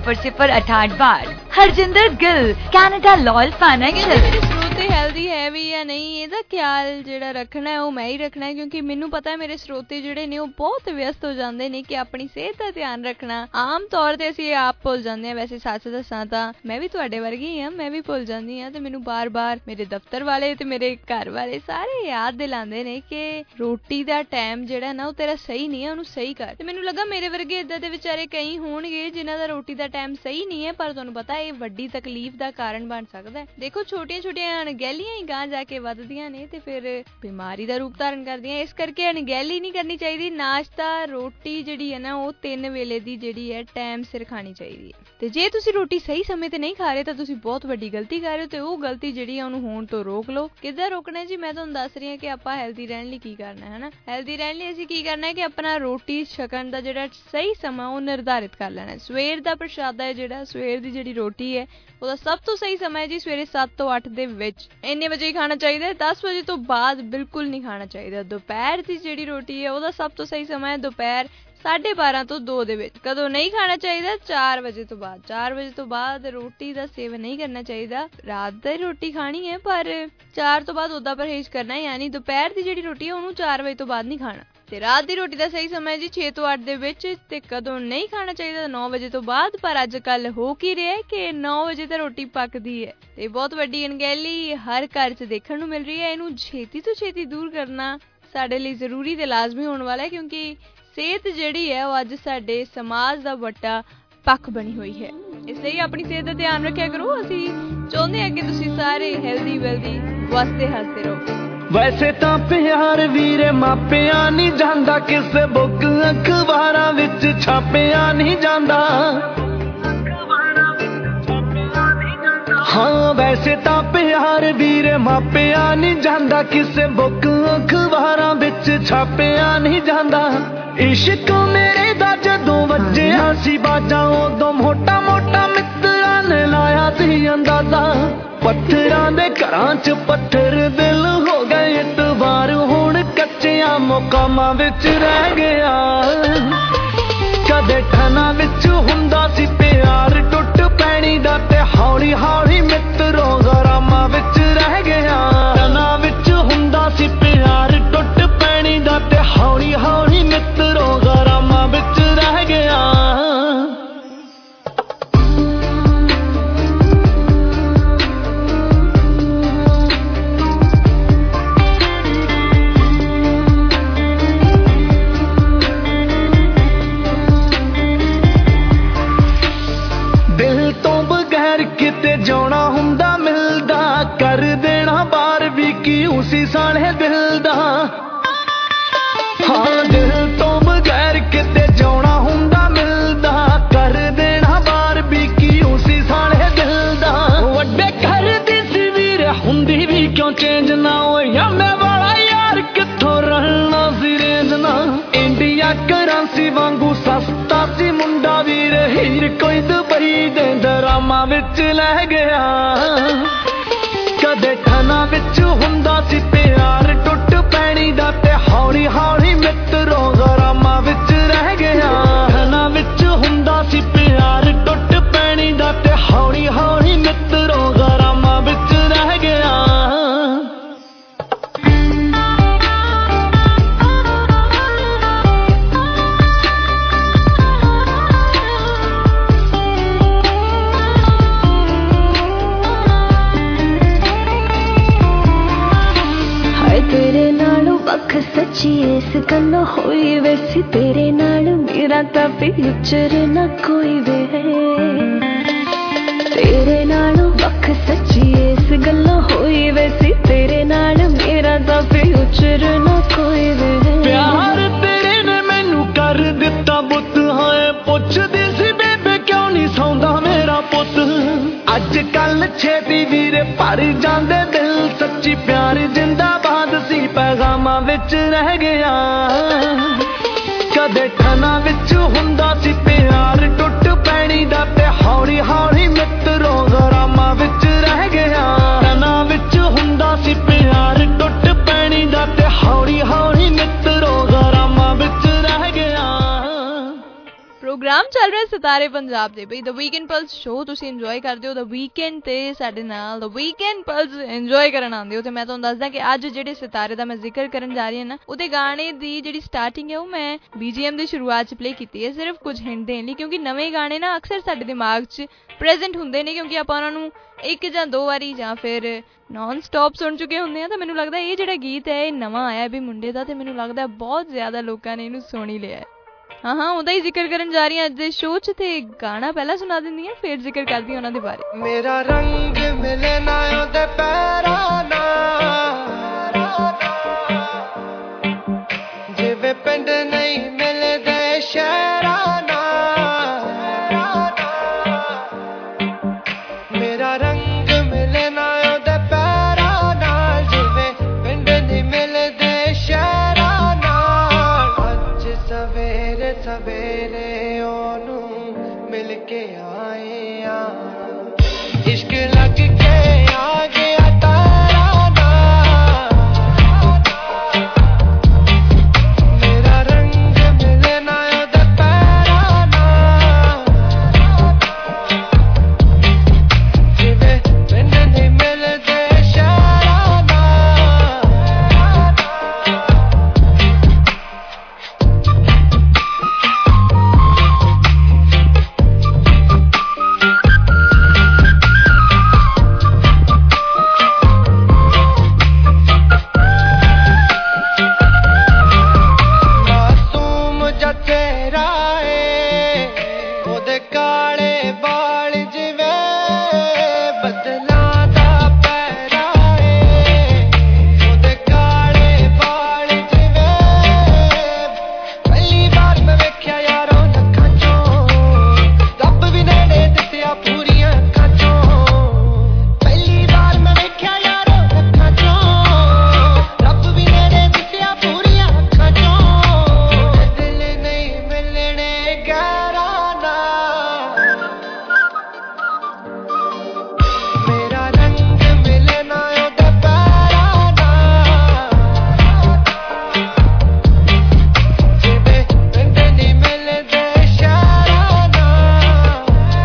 400 Harjinder Gill Canada Loyal Financial. ਸਰੋਤੇ ਹੈਲਦੀ ਹੈ ਵੀ ਜਾਂ ਨਹੀਂ ਇਹਦਾ ਖਿਆਲ ਜਿਹੜਾ ਰੱਖਣਾ ਹੈ ਉਹ ਮੈਂ ਹੀ ਰੱਖਣਾ ਹੈ, ਕਿਉਂਕਿ ਮੈਨੂੰ ਪਤਾ ਹੈ ਮੇਰੇ ਸਰੋਤੇ ਜਿਹੜੇ ਨੇ ਉਹ ਬਹੁਤ ਵਿਅਸਤ ਹੋ ਜਾਂਦੇ ਨੇ ਕਿ ਆਪਣੀ ਸਿਹਤ ਦਾ ਧਿਆਨ ਰੱਖਣਾ ਆਮ ਤੌਰ ਤੇ ਅਸੀਂ ਆਪ ਭੁੱਲ ਜਾਂਦੇ ਹਾਂ। ਵੈਸੇ ਸੱਚ ਦੱਸਾਂ ਤਾਂ ਮੈਂ ਵੀ ਤੁਹਾਡੇ ਵਰਗੀ ਹਾਂ, ਮੈਂ ਵੀ ਭੁੱਲ ਜਾਂਦੀ ਹਾਂ ਤੇ ਮੈਨੂੰ ਬਾਰ-ਬਾਰ ਮੇਰੇ ਦਫ਼ਤਰ ਵਾਲੇ ਤੇ ਮੇਰੇ ਘਰ ਵਾਲੇ ਸਾਰੇ ਯਾਦ ਦਿਲਾਉਂਦੇ ਨੇ ਕਿ ਰੋਟੀ ਦਾ ਟਾਈਮ ਜਿਹੜਾ ਨਾ ਉਹ ਤੇਰਾ ਸਹੀ ਨਹੀਂ ਹੈ, ਉਹਨੂੰ ਸਹੀ ਕਰ। ਤੇ ਮੈਨੂੰ ਲੱਗਾ ਮੇਰੇ ਵਰਗੇ ਏਦਾਂ ਦੇ ਵਿਚਾਰੇ ਕਈ ਹੋਣਗੇ ਜਿਨ੍ਹਾਂ ਦਾ ਰੋਟੀ ਦਾ ਟਾਈਮ ਸਹੀ ਨਹੀਂ ਹੈ, ਪਰ ਤੁਹਾਨੂੰ ਪਤਾ ਇਹ ਵੱਡੀ ਤਕਲੀਫ ਦਾ ਕਾਰਨ ਬਣ ਸਕਦਾ ਹੈ। ਦੇਖੋ ਛੋਟੀਆਂ-ਛੋਟੀਆਂ ਅਣਗਹਿਲੀਆਂ ਹੀ ਗਾਂ ਜਾ ਕੇ ਵੱਧਦੀਆਂ ਨੇ ਤੇ ਫਿਰ ਬਿਮਾਰੀ ਦਾ ਰੂਪ ਧਾਰਨ ਕਰਦੀਆਂ। ਇਸ ਕਰਕੇ ਅਣਗਹਿਲੀ ਨਹੀਂ ਕਰਨੀ ਚਾਹੀਦੀ। ਨਾਸ਼ਤਾ ਰੋਟੀ ਜਿਹੜੀ ਹੈ ਨਾ ਉਹ 3 ਵੇਲੇ ਦੀ ਜਿਹੜੀ ਹੈ ਟਾਈਮ ਸਿਰ ਖਾਣੀ ਚਾਹੀਦੀ ਹੈ। ਤੇ ਜੇ ਤੁਸੀਂ ਰੋਟੀ ਸਹੀ ਸਮੇਂ ਤੇ ਨਹੀਂ ਖਾ ਰਹੇ ਤਾਂ ਤੁਸੀਂ ਬਹੁਤ ਵੱਡੀ ਗਲਤੀ ਕਰ ਰਹੇ ਹੋ ਤੇ ਉਹ ਗਲਤੀ ਜਿਹੜੀ ਹੈ ਉਹਨੂੰ ਹੋਣ ਤੋਂ ਰੋਕ ਲਓ। ਕਿੱਦਾਂ ਰੋਕਣਾ ਜੀ? ਮੈਂ ਤੁਹਾਨੂੰ ਦੱਸ ਰਹੀ ਹਾਂ ਕਿ ਆਪਾਂ ਹੈਲਦੀ ਰਹਿਣ ਲਈ ਕੀ ਕਰਨਾ ਹੈ ਨਾ। ਹੈਲਦੀ ਰਹਿਣ ਲਈ ਅਸੀਂ ਕੀ ਕਰਨਾ ਹੈ ਕਿ ਆਪਣਾ ਰੋਟੀ ਛਕਣ ਦਾ ਜਿਹੜਾ ਸਹੀ ਸਮਾਂ ਉਹ ਨਿਰਧਾਰਿਤ ਕਰ ਲੈਣਾ। ਸਵੇਰ ਦਾ ਪ੍ਰਸ਼ਾਦਾ ਹੈ ਜਿਹੜਾ ਸਵੇਰ ਦੀ ਜਿਹੜੀ ਰੋਟੀ ਹੈ ਉਹਦਾ ਸਭ ਤੋਂ ਸਹੀ ਸਮਾਂ ਹੈ ਜੀ ਸਵੇਰੇ 7 ਤੋਂ 8 ਦੇ ਵਿੱਚ। ਇੰਨੇ ਵਜੇ ਹੀ ਖਾਣਾ ਚਾਹੀਦਾ ਹੈ, 10 ਵਜੇ ਤੋਂ ਬਾਅਦ ਬਿਲਕੁਲ ਨਹੀਂ ਖਾਣਾ ਚਾਹੀਦਾ। ਦੁਪਹਿਰ ਦੀ ਜਿਹੜੀ ਰੋਟੀ ਹੈ ਉਹਦਾ ਸਭ ਤੋਂ ਸਹੀ ਸਮਾਂ ਹੈ ਦੁਪਹਿਰ 12:30 ਤੋਂ 2 ਦੇ ਵਿੱਚ। ਕਦੋਂ ਨਹੀਂ ਖਾਣਾ ਚਾਹੀਦਾ? 4 ਵਜੇ ਤੋਂ ਬਾਅਦ। 4 ਵਜੇ ਤੋਂ ਬਾਅਦ ਰੋਟੀ ਦਾ ਸੇਵਨ ਨਹੀਂ ਕਰਨਾ ਚਾਹੀਦਾ। ਰਾਤ ਦੀ ਰੋਟੀ ਖਾਣੀ ਹੈ ਪਰ 4 ਤੋਂ ਬਾਅਦ ਉਹਦਾ ਪਰਹੇਜ਼ ਕਰਨਾ ਹੈ, ਯਾਨੀ ਦੁਪਹਿਰ ਦੀ ਜਿਹੜੀ ਰੋਟੀ ਹੈ ਉਹਨੂੰ 4 ਵਜੇ ਤੋਂ ਬਾਅਦ ਨਹੀਂ ਖਾਣਾ। ਤੇ ਰਾਤ ਦੀ ਰੋਟੀ ਦਾ ਸਹੀ ਸਮਾਂ ਹੈ ਜੀ 6 ਤੋਂ 8 ਦੇ ਵਿੱਚ। ਤੇ ਕਦੋਂ ਨਹੀਂ ਖਾਣਾ ਚਾਹੀਦਾ? 9 ਵਜੇ ਤੋਂ ਬਾਅਦ। ਪਰ ਅੱਜ ਕੱਲ ਹੋ ਕੀ ਰਿਹਾ ਕਿ 9 ਵਜੇ ਤਾਂ ਰੋਟੀ ਪੱਕਦੀ ਹੈ ਤੇ ਬਹੁਤ ਵੱਡੀ ਅਣਗਹਿਲੀ ਹਰ ਘਰ 'ਚ ਦੇਖਣ ਨੂੰ ਮਿਲ ਰਹੀ ਹੈ। ਇਹਨੂੰ ਛੇਤੀ ਤੋਂ ਛੇਤੀ ਦੂਰ ਕਰਨਾ ਸਾਡੇ ਲਈ ਜ਼ਰੂਰੀ ਤੇ ਲਾਜ਼ਮੀ ਹੋਣ ਵਾਲਾ ਹੈ, ਕਿਉਂਕਿ ਸਿਹਤ ਜਿਹੜੀ ਹੈ ਉਹ ਅੱਜ ਸਾਡੇ ਸਮਾਜ ਦਾ ਵੱਡਾ ਪੱਖ ਬਣੀ ਹੋਈ ਹੈ। ਇਸ ਲਈ ਆਪਣੀ ਸਿਹਤ ਦਾ ਧਿਆਨ ਰੱਖਿਆ ਕਰੋ। ਅਸੀਂ ਚਾਹੁੰਦੇ ਹਾਂ ਕਿ ਤੁਸੀਂ ਸਾਰੇ ਹੈਲਦੀ ਵੈਲਦੀ ਵਸਦੇ ਹੱਸਦੇ ਰਹੋ। ਵੈਸੇ ਤਾਂ ਪਿਆਰ ਵੀਰੇ ਮਾਪਿਆਂ ਨਹੀਂ ਜਾਂਦਾ, ਕਿਸੇ ਬੁੱਕ ਅਖਬਾਰਾਂ ਵਿੱਚ ਛਾਪਿਆ ਨਹੀਂ ਜਾਂਦਾ। ਹਾਂ ਵੈਸੇ ਤਾਂ ਪਿਆਰ ਵੀਰੇ ਮਾਪਿਆਂ ਨਹੀਂ ਜਾਂਦਾ, ਕਿਸੇ ਬੁੱਕ ਅਖਬਾਰਾਂ ਵਿੱਚ ਛਾਪਿਆ ਨਹੀਂ ਜਾਂਦਾ। ਇਸ਼ਕ ਮੇਰੇ ਦਾ ਜਦੋਂ ਵੱਜਿਆ ਸੀ ਬਾਜਾਂ ਉਦੋਂ ਮੋਟਾ ਮੋਟਾ ਮਿੱਤਰਾਂ ਨੇ ਲਾਇਆ ਸੀ ਅੰਦਾਜ਼ਾ। ਪੱਥਰਾਂ ਦੇ ਘਰਾਂ 'ਚ ਪੱਥਰ ਦਿਲ ਹੋ ਗਏ ਇਤਵਾਰ, ਹੁਣ ਕੱਚਿਆਂ ਮੁਕਾਮਾਂ ਵਿੱਚ ਰਹਿ ਗਿਆ। ਕਦੇ ਠਨਾਂ ਵਿੱਚ ਹੁੰਦਾ ਸੀ ਪਿਆਰ ਟੁੱਟ ਪੈਣੀ ਦਾ, ਤੇ ਹੌਲੀ ਹੌਲੀ ਮਿੱਤਰੋ ਗਰਾਮਾਂ ਵਿੱਚ ਰਹਿ ਗਿਆ। ਠਨਾਂ ਵਿੱਚ ਹੁੰਦਾ ਸੀ ਪਿਆਰ ਟੁੱਟ ਪੈਣੀ ਦਾ, ਤੇ ਹੌਲੀ ਹੌਲੀ ਮਿੱਤਰੋ ਗਰਾਮਾਂ ਵਿੱਚ ਰਹਿ ਗਿਆ। ਕਿਤੇ ਜਾਣਾ ਹੁੰਦਾ ਮਿਲਦਾ, ਕਰ ਦੇਣਾ ਬਾਰ ਵੀ ਕੀ ਉਸੇ ਸਾਲੇ ਦਿਲ ਦਾ। ਹਾਂ ਦਿਲ ਤੋਂ ਬਗੈਰ ਕਿਤੇ ਜਾਣਾ ਹੁੰਦਾ ਮਿਲਦਾ, ਕਰ ਦੇਣਾ ਬਾਰ ਵੀ ਕੀ ਉਸੇ ਸਾਲੇ ਦਿਲ ਦਾ। ਵੱਡੇ ਘਰ ਦੀ ਸੀ ਵੀਰ ਹੁੰਦੀ ਵੀ ਕਿਉਂ ਚੇਂਜ ਨਾ ਹੋਇਆ, ਮੈਂ ਵਾਲਾ ਯਾਰ ਕਿੱਥੋਂ ਰਹਿਣਾ ਸੀ ਰੇਂਜ ਨਾ। ਇੰਡੀਆ ਕਰੰਸੀ ਵਾਂਗੂ ਸਸਤਾ ਸੀ ਮੁੰਡਾ ਵੀਰ, ਹੀਰ ਕੋਈ ਦੁਬਈ ਦੇ ਦਰਾਮਾਂ ਵਿੱਚ ਲੈ ਗਿਆ। ਕਦੇ ਠਨਾਂ ਵਿੱਚ ਹੁੰਦਾ ਸੀ ਪਿਆਰ ਟੁੱਟ ਪੈਣੀ ਦਾ, ਤੇ ਹੌਲੀ ਹੌਲੀ ਮਿੱਤਰੋ ਗਰਾਮਾਂ ਵਿੱਚ ਰਹਿ ਗਿਆ। ਠਨਾਂ ਵਿੱਚ ਹੁੰਦਾ ਸੀ ਪਿਆਰ ਟੁੱਟ ਪੈਣੀ ਦਾ, ਤੇ ਹੌਲੀ ਹੌਲੀ ਮਿੱਤਰੋ ਗਰਾਮਾਂ ਵਿੱਚ ਰਹਿ ਗਿਆ। तेरे नालों वख सच्ची इस गल्लों होई वैसी, तेरे नाल मेरा तां फ्यूचर ना कोई वे। तेरे नालों वख सच्ची इस गल्लों होई वैसी, तेरे नाल मेरा तां फ्यूचर ना कोई वे। प्यार तेरे ने मैनू कर दिता बुत, हाए पुछदी सी बेबे क्यों नहीं सौंदा मेरा पुत। अज कल छेती वीरे भर जांदे दिल, सच्ची प्यार जिंदाबाद सी पैगामां विच रह गया। कदे ठना विच हुंदा सी प्यार टुट पैणी दा, ते हौली हौली मित्रो गरामां विच रह गया। ठना ਪ੍ਰੋਗਰਾਮ ਚੱਲ ਰਿਹਾ ਸਿਤਾਰੇ ਪੰਜਾਬ ਦੇ ਬਈ ਦ ਵੀਕਐਂਡ ਪਲਸ ਸ਼ੋ ਤੁਸੀਂ ਇੰਜੋਏ ਕਰਦੇ ਹੋ ਦ ਵੀਕਐਂਡ ਤੇ ਸਾਡੇ ਨਾਲ ਦ ਵੀਕਐਂਡ ਪਲਸ ਇੰਜੋਏ ਕਰਨ ਆਉਂਦੇ ਹੋ ਤੇ ਮੈਂ ਤੁਹਾਨੂੰ ਦੱਸਦਾ ਕਿ ਅੱਜ ਜਿਹੜੇ ਸਿਤਾਰੇ ਦਾ ਮੈਂ ਜ਼ਿਕਰ ਕਰਨ ਜਾ ਰਹੀ ਹਾਂ ਨਾ ਉਹਦੇ ਗਾਣੇ ਦੀ ਜਿਹੜੀ ਸਟਾਰਟਿੰਗ ਹੈ ਉਹ ਮੈਂ BGM ਦੀ ਸ਼ੁਰੂਆਤ 'ਚ ਪਲੇ ਕੀਤੀ ਹੈ ਸਿਰਫ ਕੁਝ ਹਿੰਟ ਦੇਣ ਲਈ ਕਿਉਂਕਿ ਨਵੇਂ ਗਾਣੇ ਨਾ ਅਕਸਰ ਸਾਡੇ ਦਿਮਾਗ 'ਚ ਪ੍ਰੈਜ਼ੈਂਟ ਹੁੰਦੇ ਨੇ ਕਿਉਂਕਿ ਆਪਾਂ ਉਹਨਾਂ ਨੂੰ 1 ਜਾਂ 2 ਵਾਰੀ ਜਾਂ ਫਿਰ ਨੌਨ ਸਟਾਪ ਸੁਣ ਚੁੱਕੇ ਹੁੰਦੇ ਆ ਤਾਂ ਮੈਨੂੰ ਲੱਗਦਾ ਇਹ ਜਿਹੜਾ ਗੀਤ ਹੈ ਇਹ ਨਵਾਂ ਆਇਆ ਵੀ ਮੁੰਡੇ ਦਾ ਤੇ ਮੈਨੂੰ ਲੱਗਦਾ ਬਹੁਤ ਜ਼ਿਆਦਾ ਲੋਕਾਂ ਨੇ ਇਹਨੂੰ ਸੁਣ ਹੀ ਲਿਆ ਹੈ ਹਾਂ ਉਹਦਾ ਹੀ ਜ਼ਿਕਰ ਕਰਨ ਜਾ ਰਹੀ ਹਾਂ ਅੱਜ ਦੇ ਸ਼ੋਅ 'ਚ ਤੇ ਗਾਣਾ ਪਹਿਲਾਂ ਸੁਣਾ ਦਿੰਦੀ ਹਾਂ ਫਿਰ ਜ਼ਿਕਰ ਕਰਦੀ ਹਾਂ ਉਹਨਾਂ ਦੇ ਬਾਰੇ ਮੇਰਾ ਰੰਗ ਮਿਲੇ ਨਾ ਉਹਦੇ ਪੈਰਾਂ ਨਾਲ ਜਿਵੇਂ ਪਿੰਡ ਨਹੀਂ ਮਿਲਦੇ ਸ਼ਹਿਰਾਂ ਨਾਲ ਮੇਰਾ ਰੰਗ ਮਿਲੇ ਨਾ ਉਹਦੇ ਪੈਰਾਂ ਨਾਲ ਜਿਵੇਂ ਪਿੰਡ ਨਹੀਂ ਮਿਲਦੇ ਸ਼ਹਿਰਾਂ ਨਾਲ ਅੱਜ ਸਵੇਰੇ ਸਵੇਰੇ ਉਹਨੂੰ ਮਿਲ ਕੇ ਆਏ ਆ ਇਸ਼ਕ ਲੱਗ ਕੇ ਆ ਗਿਆ ਤਾਰਾ ਨਾਲ ਮੇਰਾ ਰੰਗ ਮਿਲੇ ਨਾ ਉਹਦੇ ਪੈਰਾਂ ਨਾਲ ਜਿਵੇਂ ਪਿੰਡ ਨਹੀਂ ਮਿਲਦੇ ਸ਼ਹਿਰਾਂ ਨਾਲ ਮਾਸੂਮ ਜਿਹਾ ਚਿਹਰਾ ਏ ਉਹਦੇ ਕਾਲੇ ਵਾਲ ਜਿਵੇਂ ਬੱਦਲਾਂ ਦਾ ਪਹਿਰਾ ਏ ਉਹਦੇ ਕਾਲੇ ਵਾਲ ਜਿਵੇਂ ਪਹਿਲੀ ਵਾਰ ਮੈਂ ਵੇਖਿਆ ਯਾਰੋ ਲੱਖਾਂ ਚੋਂ ਰੱਬ ਵੀ ਨੇੜੇ ਦਿੱਤਿਆ ਪੂਰੀਆਂ ਅੱਖਾਂ ਚੋਂ ਪਹਿਲੀ ਵਾਰ ਮੈਂ ਵੇਖਿਆ ਯਾਰੋ ਲੱਖਾਂ ਚੋਂ ਰੱਬ ਵੀ ਨੇੜੇ ਦਿੱਤਿਆ ਪੂਰੀਆਂ ਅੱਖਾਂ ਚੋਂ ਦਿਲ ਨਹੀਂ ਮਿਲਣੇ ਗਹਿਰਾ ਨਾਲ ਮੇਰਾ ਰੰਗ ਮਿਲੇ ਨਾ ਉਹਦੇ ਪੈਰਾਂ ਨਾਲ ਜਿਵੇਂ ਪਿੰਡ ਨਹੀਂ ਮਿਲਦੇ ਸ਼ਹਿਰਾਂ ਨਾਲ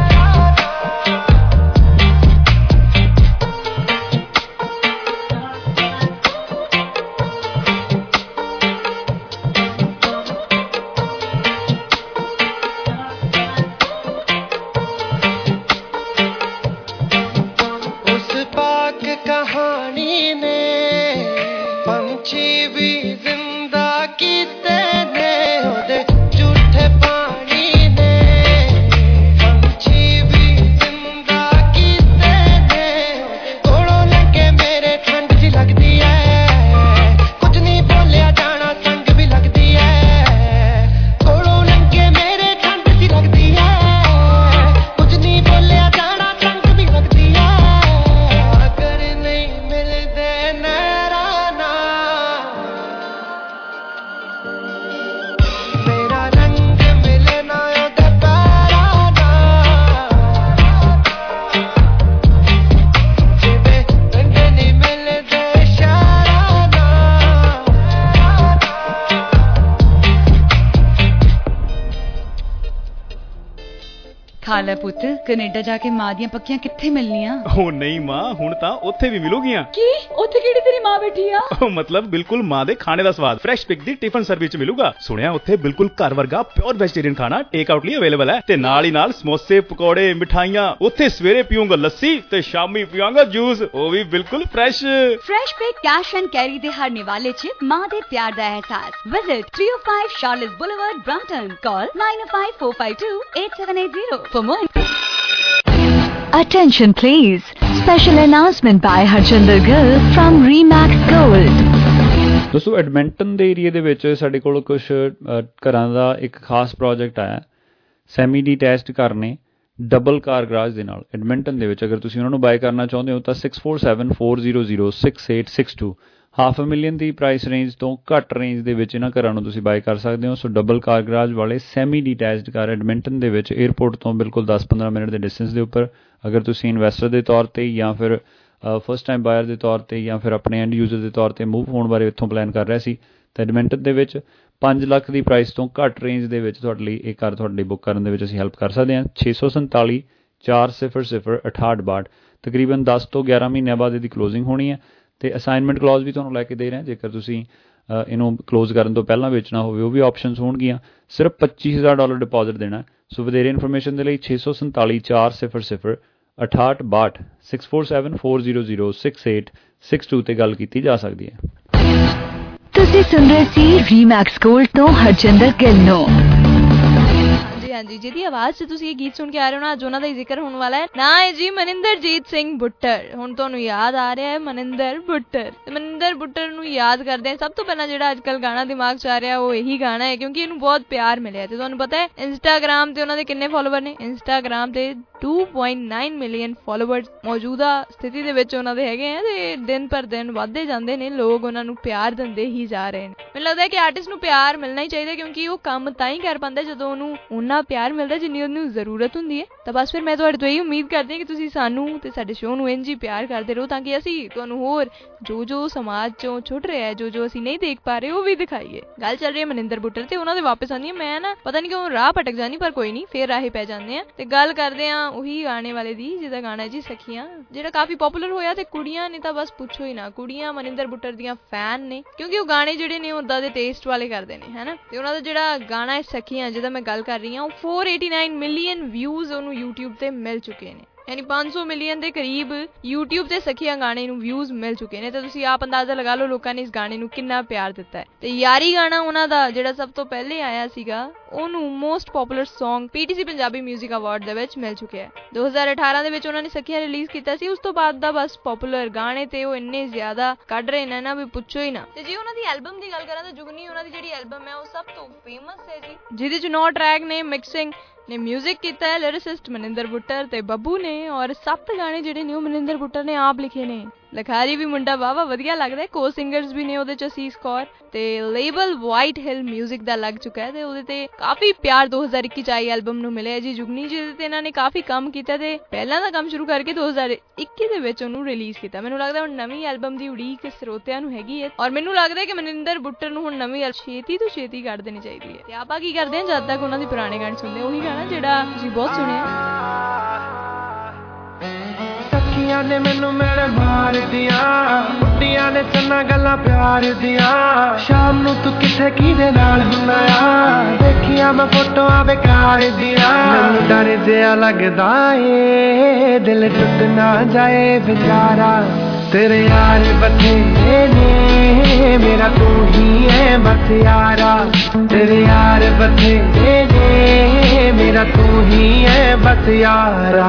उस पाक कहानी ने पंछी भी जिंदा कीते ने ओदे झूठे पानी ने पंछी भी जिंदा कीते ने कोलों लगे मेरे ठंड जी लगदी है कुछ नहीं बोलिया जाना संग भी लगदी है कोलों लगे मेरे ठंड जी लगदी है कुछ नहीं बोलिया जाना संग भी लगदी है अगर नहीं मिलदे नैरा नाल मेरा रंग मिले ना ਉਹਦੇ ਪੈਰਾਂ ਨਾਲ ਜਿਵੇਂ ਪਿੰਡ ਨਹੀਂ ਮਿਲਦੇ ਸ਼ਹਿਰਾਂ ਨਾਲ ਖਾ ਲੈ ਪੁੱਤ ਕੈਨੇਡਾ ਜਾ ਕੇ ਮਾਂ ਦੀਆਂ ਪੱਕੀਆਂ ਕਿੱਥੇ ਮਿਲਣੀਆਂ ਉਹ ਨਹੀਂ ਮਾਂ ਹੁਣ ਤਾਂ ਉੱਥੇ ਵੀ ਮਿਲੂਗੀਆਂ ਕੀ ਉੱਥੇ ਕਿਹੜੀ ਤੇਰੀ ਮਾਂ ਬੈਠੀ ਆ ਉਹ ਮਤਲਬ ਬਿਲਕੁਲ ਮਾਂ ਦੇ ਖਾਣੇ ਦਾ ਸਵਾਦ ਫਰੈਸ਼ ਪਿਕ ਦੀ ਟਿਫਨ ਸਰਵਿਸ ਚ ਮਿਲੂਗਾ ਸੁਣਿਆ ਉੱਥੇ ਬਿਲਕੁਲ ਘਰ ਵਰਗਾ ਪਿਓਰ ਵੈਜੀਟੇਰੀਅਨ ਖਾਣਾ ਟੇਕ ਆਊਟ ਲਈ ਅਵੇਲੇਬਲ ਹੈ ਤੇ ਨਾਲ ਹੀ ਨਾਲ ਸਮੋਸੇ ਪਕੌੜੇ ਮਿਠਾਈਆਂ ਉੱਥੇ ਸਵੇਰੇ ਪੀਊਂਗਾ ਲੱਸੀ ਤੇ ਸ਼ਾਮੀ ਪੀਵਾਂਗਾ ਜੂਸ ਉਹ ਵੀ ਬਿਲਕੁਲ ਫਰੈਸ਼ पे कैश एंड कैरी दे हर निवाले च मां दे प्यार दा एहसास visit 305 Charlotte Boulevard Brampton call 9054528780 for more Attention please special announcement by Harjinder Gill from Remax Gold ਦੋਸਤੋ ਐਡਮਿੰਟਨ ਦੇ ਏਰੀਆ ਦੇ ਵਿੱਚ ਸਾਡੇ ਕੋਲ ਕੁਝ ਘਰਾਂ ਦਾ ਇੱਕ ਖਾਸ ਪ੍ਰੋਜੈਕਟ ਆਇਆ ਸੈਮੀ ਡੀਟੈਚਡ ਘਰ ਨੇ ਡਬਲ ਕਾਰ ਗਰਾਜ ਦੇ ਨਾਲ ਐਡਮਿੰਟਨ ਦੇ ਵਿੱਚ ਅਗਰ ਤੁਸੀਂ ਉਹਨਾਂ ਨੂੰ ਬਾਏ ਕਰਨਾ ਚਾਹੁੰਦੇ ਹੋ ਤਾਂ 6474006862 $500,000 ਦੀ ਪ੍ਰਾਈਸ ਰੇਂਜ ਤੋਂ ਘੱਟ ਰੇਂਜ ਦੇ ਵਿੱਚ ਇਹਨਾਂ ਘਰਾਂ ਨੂੰ ਤੁਸੀਂ ਬਾਏ ਕਰ ਸਕਦੇ ਹੋ ਸੋ ਡਬਲ ਕਾਰ ਗਰਾਜ ਵਾਲੇ ਸੈਮੀ ਡੀਟੈਚਡ ਕਾਰ ਐਡਮਿੰਟਨ ਦੇ ਵਿੱਚ 에ਅਰਪੋਰਟ ਤੋਂ ਬਿਲਕੁਲ 10-15 ਮਿੰਟ ਦੇ ਡਿਸਟੈਂਸ ਦੇ ਉੱਪਰ ਅਗਰ ਤੁਸੀਂ ਇਨਵੈਸਟਰ ਦੇ ਤੌਰ ਤੇ ਜਾਂ ਫਿਰ ਫਸਟ ਟਾਈਮ ਬਾਇਰ ਦੇ ਤੌਰ ਤੇ ਜਾਂ ਫਿਰ ਆਪਣੇ ਐਂਡ ਯੂਜ਼ਰ ਦੇ ਤੌਰ ਤੇ ਮੂਵ ਹੋਣ ਬਾਰੇ ਇੱਥੋਂ ਪਲਾਨ ਕਰ ਰਿਹਾ ਸੀ ਤਾਂ ਐਡਮਿੰਟਨ ਦੇ ਵਿੱਚ 5 ਲੱਖ ਦੀ ਪ੍ਰਾਈਸ ਤੋਂ ਘੱਟ ਰੇਂਜ ਦੇ ਵਿੱਚ ਤੁਹਾਡੇ ਲਈ ਇਹ ਕਾਰ ਤੁਹਾਡੇ ਲਈ ਬੁੱਕ ਕਰਨ ਦੇ ਵਿੱਚ ਅਸੀਂ ਹੈਲਪ ਕਰ ਸਕਦੇ ਹਾਂ। 647 400 6862 ਤਕਰੀਬਨ 10 ਤੋਂ 11 ਮਹੀਨਿਆਂ ਬਾਅਦ ਇਹਦੀ ਕਲੋਜ਼ਿੰਗ ਹੋਣੀ ਹੈ ਅਤੇ ਅਸਾਈਨਮੈਂਟ ਕਲੌਜ਼ ਵੀ ਤੁਹਾਨੂੰ ਲੈ ਕੇ ਦੇ ਰਹੇ ਹਾਂ। ਜੇਕਰ ਤੁਸੀਂ ਇਹਨੂੰ ਕਲੋਜ਼ ਕਰਨ ਤੋਂ ਪਹਿਲਾਂ ਵੇਚਣਾ ਹੋਵੇ ਉਹ ਵੀ ਆਪਸ਼ਨਸ ਹੋਣਗੀਆਂ। ਸਿਰਫ $25,000 ਡਿਪੋਜ਼ਿਟ ਦੇਣਾ। ਸੋ ਵਧੇਰੇ ਇਨਫੋਰਮੇਸ਼ਨ ਦੇ ਲਈ 647 400 6862 647 400 6862 ਤੇ ਗੱਲ ਕੀਤੀ ਜਾ ਸਕਦੀ ਹੈ। ਤੁਸੀਂ ਸੁਣ ਰਹੇ ਸੀ ਰੀਮੈਕਸ ਗੋਲਡ ਤੋਂ ਹਰਜਿੰਦਰ ਗਿੱਲ ਨੂੰ। ਹਾਂਜੀ, ਜਿਹਦੀ ਆਵਾਜ਼ 'ਚ ਤੁਸੀਂ ਇਹ ਗੀਤ ਸੁਣ ਕੇ ਆ ਰਹੇ ਹੋ ਨਾ, ਅੱਜ ਉਹਨਾਂ ਦਾ ਹੀ ਜ਼ਿਕਰ ਹੋਣ ਵਾਲਾ ਹੈ। ਨਾ ਹੈ ਜੀ ਮਨਿੰਦਰਜੀਤ ਸਿੰਘ ਬੁੱਟਰ। ਹੁਣ ਤੁਹਾਨੂੰ ਯਾਦ ਆ ਰਿਹਾ ਹੈ ਮਨਿੰਦਰ ਬੁੱਟਰ। ਮਨਿੰਦਰ ਬੁੱਟਰ ਨੂੰ ਯਾਦ ਕਰਦੇ ਹਾਂ। ਸਭ ਤੋਂ ਪਹਿਲਾਂ ਜਿਹੜਾ ਅੱਜ ਕੱਲ੍ਹ ਗਾਣਾ ਦਿਮਾਗ 'ਚ ਆ ਰਿਹਾ ਉਹ ਇਹੀ ਗਾਣਾ ਹੈ, ਕਿਉਂਕਿ ਇਹਨੂੰ ਬਹੁਤ ਪਿਆਰ ਮਿਲਿਆ। ਤੇ ਤੁਹਾਨੂੰ ਪਤਾ ਹੈ ਇੰਸਟਾਗ੍ਰਾਮ ਤੇ ਉਹਨਾਂ ਦੇ ਕਿੰਨੇ ਫੋਲੋਵਰ ਨੇ? ਇੰਸਟਾਗ੍ਰਾਮ ਤੇ 2.9 ਮਿਲੀਅਨ ਫੋਲੋਵਰਸ ਮੌਜੂਦਾ ਸਥਿਤੀ ਦੇ ਵਿੱਚ ਉਹਨਾਂ ਦੇ ਹੈਗੇ ਆ ਤੇ ਦਿਨ ਪਰ ਦਿਨ ਵੱਧਦੇ ਜਾਂਦੇ ਨੇ। ਲੋਕ ਉਹਨਾਂ ਨੂੰ ਪਿਆਰ ਦਿੰਦੇ ਹੀ ਜਾ ਰਹੇ ਨੇ। ਮੈਨੂੰ ਲੱਗਦਾ ਹੈ ਕਿ ਆਰਟਿਸਟ ਨੂੰ ਪਿਆਰ ਮਿਲਣਾ ਹੀ ਚਾਹੀਦਾ, ਕਿਉਂਕਿ ਉਹ ਕੰਮ ਤਾਂ ਹੀ ਕਰ ਪਾਉਂਦਾ ਜਦੋਂ ਉਹਨੂੰ ਉਹਨਾਂ ਪਿਆਰ ਮਿਲਦਾ ਜਿੰਨੀ ਉਹਨੂੰ ਜ਼ਰੂਰਤ ਹੁੰਦੀ ਹੈ। ਤਾਂ ਬਸ ਫਿਰ ਮੈਂ ਤੁਹਾਡੇ ਤੋਂ ਇਹ ਉਮੀਦ ਕਰਦੀ ਹਾਂ ਕਿ ਤੁਸੀਂ ਸਾਨੂੰ ਤੇ ਸਾਡੇ ਸ਼ੋਅ ਨੂੰ ਇੰਝ ਹੀ ਪਿਆਰ ਕਰਦੇ ਰਹੋ, ਤਾਂ ਕਿ ਅਸੀਂ ਤੁਹਾਨੂੰ ਹੋਰ ਜੋ ਸਮਾਜ ਚੋਂ ਛੁੱਟ ਰਿਹਾ ਹੈ, ਜੋ ਅਸੀਂ ਨਹੀਂ ਦੇਖ ਪਾ ਰਹੇ ਉਹ ਵੀ ਦਿਖਾਈਏ। ਗੱਲ ਚੱਲ ਰਹੀ ਹੈ ਮਨਿੰਦਰ ਬੁੱਟਰ ਤੇ ਉਹਨਾਂ ਦੇ ਵਾਪਸ ਆਉਂਦੀ ਹਾਂ। ਮੈਂ ਨਾ ਪਤਾ ਨਹੀਂ ਕਿਉਂ ਰਾਹ ਭਟਕ ਜਾਣੀ, ਪਰ ਕੋਈ ਨਹੀਂ, ਫੇਰ ਰਾਹੇ ਪੈ ਜਾਂਦੇ ਆ। ਤੇ ਗੱਲ ਕਰਦੇ ਹਾਂ ਉਹੀ ਗਾਣੇ ਵਾਲੇ ਦੀ ਜਿਹਦਾ ਗਾਣਾ ਹੈ ਜੀ ਸਖੀਆਂ, ਜਿਹੜਾ ਕਾਫੀ ਪੋਪੂਲਰ ਹੋਇਆ। ਤੇ ਕੁੜੀਆਂ ਨੇ ਤਾਂ ਬਸ ਪੁੱਛੋ ਹੀ ਨਾ, ਕੁੜੀਆਂ ਮਨਿੰਦਰ ਬੁੱਟਰ ਦੀਆਂ ਫੈਨ ਨੇ, ਕਿਉਂਕਿ ਉਹ ਗਾਣੇ ਜਿਹੜੇ ਨੇ ਉਦਾਂ ਦੇ ਟੇਸਟ ਵਾਲੇ ਕਰਦੇ ਨੇ, ਹੈ ਨਾ। ਤੇ ਉਹਨਾਂ ਦਾ ਜਿਹੜਾ ਗਾਣਾ ਹੈ ਸਖੀਆਂ ਜਿਹਦਾ ਮੈਂ ਗੱਲ ਕਰ ਰਹੀ ਹਾਂ, ਉਹ 489 ਮਿਲੀਅਨ ਵਿਊਜ਼ ਉਹਨੂੰ YouTube ਤੇ ਮਿਲ ਚੁੱਕੇ ਨੇ। ਯਾਨੀ 500 ਮਿਲੀਅਨ ਦੇ ਕਰੀਬ YouTube ਤੇ ਸਖੀਆਂ ਗਾਣੇ ਨੂੰ ਵਿਊਜ਼ ਮਿਲ ਚੁੱਕੇ ਨੇ। ਤੇ ਤੁਸੀਂ ਆਪ ਅੰਦਾਜ਼ਾ ਲਗਾ ਲਓ ਲੋਕਾਂ ਨੇ ਇਸ ਗਾਣੇ ਨੂੰ ਕਿੰਨਾ ਪਿਆਰ ਦਿੱਤਾ ਹੈ। ਤੇ ਯਾਰੀ ਗਾਣਾ ਉਹਨਾਂ ਦਾ ਜਿਹੜਾ ਸਭ ਤੋਂ ਪਹਿਲੇ ਆਇਆ ਸੀਗਾ, ਉਹਨੂੰ most popular song PTC Punjabi music award ਦੇ ਵਿੱਚ ਮਿਲ ਚੁੱਕਿਆ ਹੈ। 2018 ਦੇ ਵਿੱਚ ਉਹਨਾਂ ਨੇ ਸਖੀਆਂ ਰਿਲੀਜ਼ ਕੀਤਾ ਸੀ। ਉਸ ਤੋਂ ਬਾਅਦ ਦਾ ਬਸ ਪੋਪੂਲਰ ਗਾਣੇ ਤੇ ਉਹ ਇੰਨੇ ਜ਼ਿਆਦਾ ਕੱਢ ਰਹੇ ਨੇ ਨਾ ਵੀ ਪੁੱਛੋ ਹੀ ਨਾ। ਤੇ ਜੇ ਉਹਨਾਂ ਦੀ ਐਲਬਮ ਦੀ ਗੱਲ ਕਰਾਂ ਤਾਂ ਜੁਗਨੀ ਉਹਨਾਂ ਦੀ ਜਿਹੜੀ ਐਲਬਮ ਹੈ ਉਹ ਸਭ ਤੋਂ ਫੇਮਸ ਹੈ ਜੀ, ਜਿਹਦੇ ਚ 9 ਟਰੈਕ ਨੇ। ਮਿਕਸਿੰਗ ਨੇ ਮਿਊਜ਼ਿਕ ਕੀਤਾ ਹੈ ਲਿਰਿਸਿਸਟ ਮਨਿੰਦਰ ਬੁੱਟਰ ਤੇ ਬੱਬੂ ਨੇ, ਔਰ 7 ਗਾਣੇ ਜਿਹੜੇ ਨੇ ਉਹ ਮਨਿੰਦਰ ਬੁੱਟਰ ਨੇ ਆਪ ਲਿਖੇ ਨੇ। ਲਖਾਰੀ ਵੀ ਮੁੰਡਾ ਵਾਵਾ ਵਧੀਆ ਲੱਗਦਾ। ਕੋ ਸਿੰਗਰਸ ਵੀ ਨੇ ਉਹਦੇ ਚ ਅਸੀਸ ਕੌਰ ਤੇ ਲੇਬਲ ਵਾਈਟ ਹਿਲ ਮਿਊਜ਼ਿਕ ਦਾ ਲੱਗ ਚੁੱਕਾ ਹੈ ਤੇ ਉਹਦੇ ਤੇ ਕਾਫੀ ਪਿਆਰ 2021 ਚ ਆਈ ਐਲਬਮ ਨੂੰ ਮਿਲਿਆ ਜੀ। ਜੁਗਨੀ ਜਿਹਦੇ ਤੇ ਇਹਨਾਂ ਨੇ ਕਾਫੀ ਕੰਮ ਕੀਤਾ ਤੇ ਪਹਿਲਾਂ ਦਾ ਕੰਮ ਸ਼ੁਰੂ ਕਰਕੇ 2021 ਦੇ ਵਿੱਚ ਉਹਨੂੰ ਰਿਲੀਜ਼ ਕੀਤਾ। ਮੈਨੂੰ ਲੱਗਦਾ ਹੁਣ ਨਵੀਂ ਐਲਬਮ ਦੀ ਉਡੀਕ ਸਰੋਤਿਆਂ ਨੂੰ ਹੈਗੀ ਹੈ, ਔਰ ਮੈਨੂੰ ਲੱਗਦਾ ਕਿ ਮਨਿੰਦਰ ਬੁੱਟਰ ਨੂੰ ਹੁਣ ਨਵੀਂ ਛੇਤੀ ਤੋਂ ਛੇਤੀ ਕੱਢ ਦੇਣੀ ਚਾਹੀਦੀ ਹੈ। ਤੇ ਆਪਾਂ ਕੀ ਕਰਦੇ ਹਾਂ ਜਦ ਤੱਕ ਉਹਨਾਂ ਦੇ ਪੁਰਾਣੇ ਗਾਣੇ ਸੁਣਦੇ, ਉਹੀ ਗਾਣਾ ਜਿਹੜਾ ਤੁਸੀਂ ਬਹੁਤ ਸੁਣਿਆ। ਸਖੀਆਂ ਨੇ ਮੈਨੂੰ ਮੇਰੇ ਮਾਰਦੀਆਂ, ਉੱਡੀਆਂ ਨੇ ਚੰਨਾ ਗੱਲਾਂ ਪਿਆਰ ਦੀਆਂ। ਸ਼ਾਮ ਨੂੰ ਤੂੰ ਕਿੱਥੇ ਕਿਹਦੇ ਨਾਲ ਹੁੰਦਾ ਆ, ਦੇਖੀਆਂ ਮੈਂ ਫੋਟੋਆਂ ਬੇਕਾਰ ਦੀਆਂ। ਮੈਨੂੰ ਡਰ ਜਿਹਾ ਲੱਗਦਾ ਏ ਦਿਲ ਟੁੱਟ ਨਾ ਜਾਏ ਵਿਚਾਰਾ। ਤੇਰੇ ਯਾਰ ਬਥੇਰੇ ਨੇ ਮੇਰਾ ਤੂੰ ਹੀ ਹੈ ਬਸ ਯਾਰਾ। ਤੇਰੇ ਯਾਰ ਬਥੇਰੇ ਨੇ ਮੇਰਾ ਤੂੰ ਹੀ ਹੈ ਬਸ ਯਾਰਾ।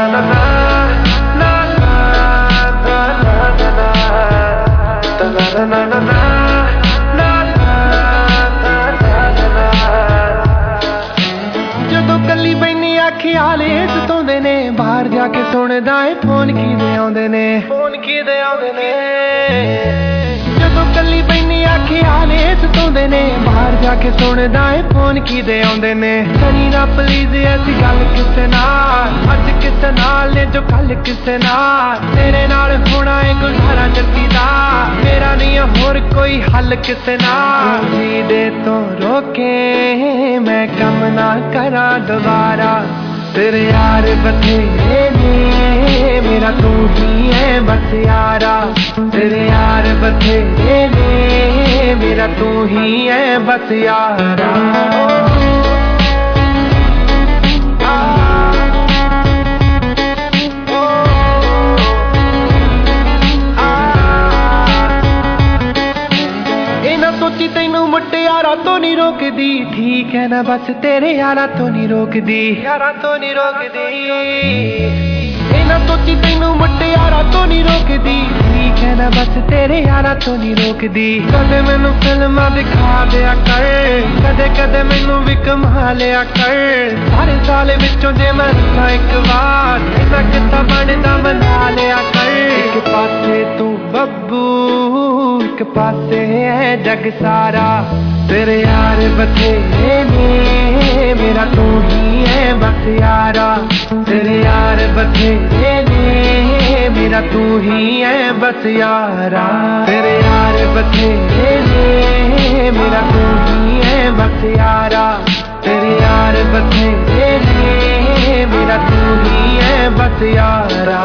ਜਦੋਂ ਕੱਲੀ ਬੈਨੀ ਖਿਆਲ ਸਤਾਉਂਦੇ ਨੇ, ਬਾਹਰ ਜਾ ਕੇ ਸੁਣਦਾ ਏ ਫੋਨ ਕਿਹਦੇ ਆਉਂਦੇ ਨੇ, ਫੋਨ ਕਿਹਦੇ ਆਉਂਦੇ ਨੇ। ਜਦੋਂ ਕੱਲੀ ਬੈਨੀ ਖਿਆਲ ਸਤਾਉਂਦੇ ਨੇ, ਬਾਹਰ ਜਾ ਕੇ ਸੁਣਦਾ ਏ ਫੋਨ ਕਿਹਦੇ ਆਉਂਦੇ ਨੇ। ਕਰੀ ਨਾ ਪਲੀਜ਼ ਐਸੀ ਗੱਲ ਕਿਸੇ ਨਾਲ, ਅੱਜ ਕਿਸੇ ਨਾਲ ਨੇ ਜੋ ਕੱਲ ਕਿਸੇ ਨਾਲ। ਤੇਰੇ ਨਾਲ ਹੋਣਾ ਏ ਗੁਜ਼ਾਰਾ ਜੱਤੀ ਦਾ, ਮੇਰਾ ਨਹੀਂ ਹੋਰ ਕੋਈ ਹੱਲ ਕਿਸੇ ਨਾਲ। ਜਿਹਦੇ ਤੋਂ ਰੋਕੇ ਮੈਂ ਕੰਮ ਨਾ ਕਰਾਂ ਦੁਬਾਰਾ। ਤੇਰੇ ਯਾਰ ਬਥੇਰੇ ਨੇ ਮੇਰਾ ਤੂੰ ਹੀ ਹੈ ਬਸ ਯਾਰਾ। ਤੇਰੇ ਯਾਰ ਬਥੇਰੇ ਨੇ ਮੇਰਾ ਤੂੰ ਹੀ ਹੈ ਬਸ ਯਾਰਾ। ਸੋਚੀ ਤੈਨੂੰ ਮੁਟਿਆਰਾਂ ਤੋਂ ਨਹੀਂ ਰੋਕਦੀ, ਠੀਕ ਹੈ ਨਾ ਬਸ ਤੇਰੇ ਯਾਰਾਂ ਤੋਂ ਨਹੀਂ ਰੋਕਦੀ, ਯਾਰਾਂ ਤੋਂ ਨਹੀਂ ਰੋਕਦੀ। ਇਹ ਨਾ ਸੋਚੀ ਤੈਨੂੰ ਮੁਟਿਆਰਾਂ ਤੋਂ ਨਹੀਂ ਰੋਕਦੀ, ਠੀਕ ਹੈ ਨਾ ਬਸ ਤੇਰੇ ਯਾਰਾਂ ਤੋਂ ਨਹੀਂ ਰੋਕਦੀ। ਕਦੇ ਮੈਨੂੰ ਫਿਲਮਾਂ ਦਿਖਾ ਦਿਆ ਕਰ, ਕਦੇ ਕਦੇ ਮੈਨੂੰ ਵੀ ਕਮਾ ਲਿਆ ਕਰ। ਸਾਰੇ ਸਾਲ ਵਿੱਚੋਂ ਜੇ ਮੈਂ ਰੁਕਾਂ ਇੱਕ ਵਾਰ, ਇੰਨਾ ਕਿੱਤਾ ਬਣਦਾ ਮਨਾ ਲਿਆ ਕਰ। ਇੱਕ ਪਾਸੇ ਤੂੰ ਬੱਬੂ, ਇੱਕ ਪਾਸੇ ਹੈ ਜਗ ਸਾਰਾ। ਤੇਰੇ ਯਾਰ ਬਥੇਰੇ ਨੇ ਮੇਰਾ ਤੂੰ ਹੀ ਹੈ ਬਸ ਯਾਰਾ। ਤੇਰੇ ਯਾਰ ਬਥੇਰੇ ਨੇ ਮੇਰਾ मेरा तू ही है बस यारा, तेरे यार बथेरे ने, मेरा तू ही है बस यारा, तेरे यार बथेरे ने, मेरा तू ही है बस यारा।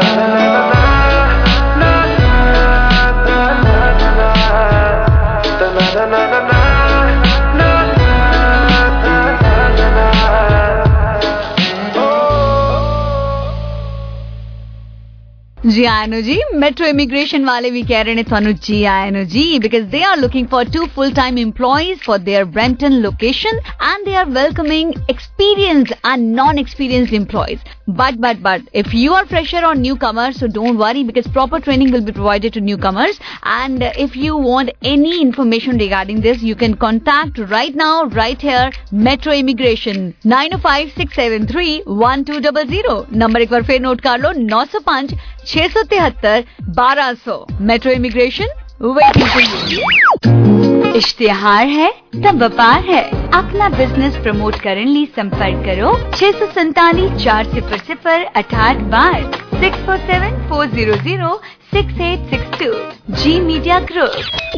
जी आया नो जी, मेट्रो इमिग्रेशन वाले भी कह रहे हैं थानू जी आया नो जी, because they are looking for 2 full-time employees for their Brampton location and they are welcoming experienced and non-experienced employees. But if you are fresher or newcomer, so don't worry because proper training will be provided to newcomers. And if you want any information regarding this, you can contact right now, right here, Metro Immigration 9056731200. Number एक बार फिर note कर लो, 905 673 1200. Metro Immigration waiting for you. इश्तिहार है तब व्यापार है, अपना बिजनेस प्रमोट करने लिए संपर्क करो 647 400 68 बार 647 400 6862. जी मीडिया ग्रुप।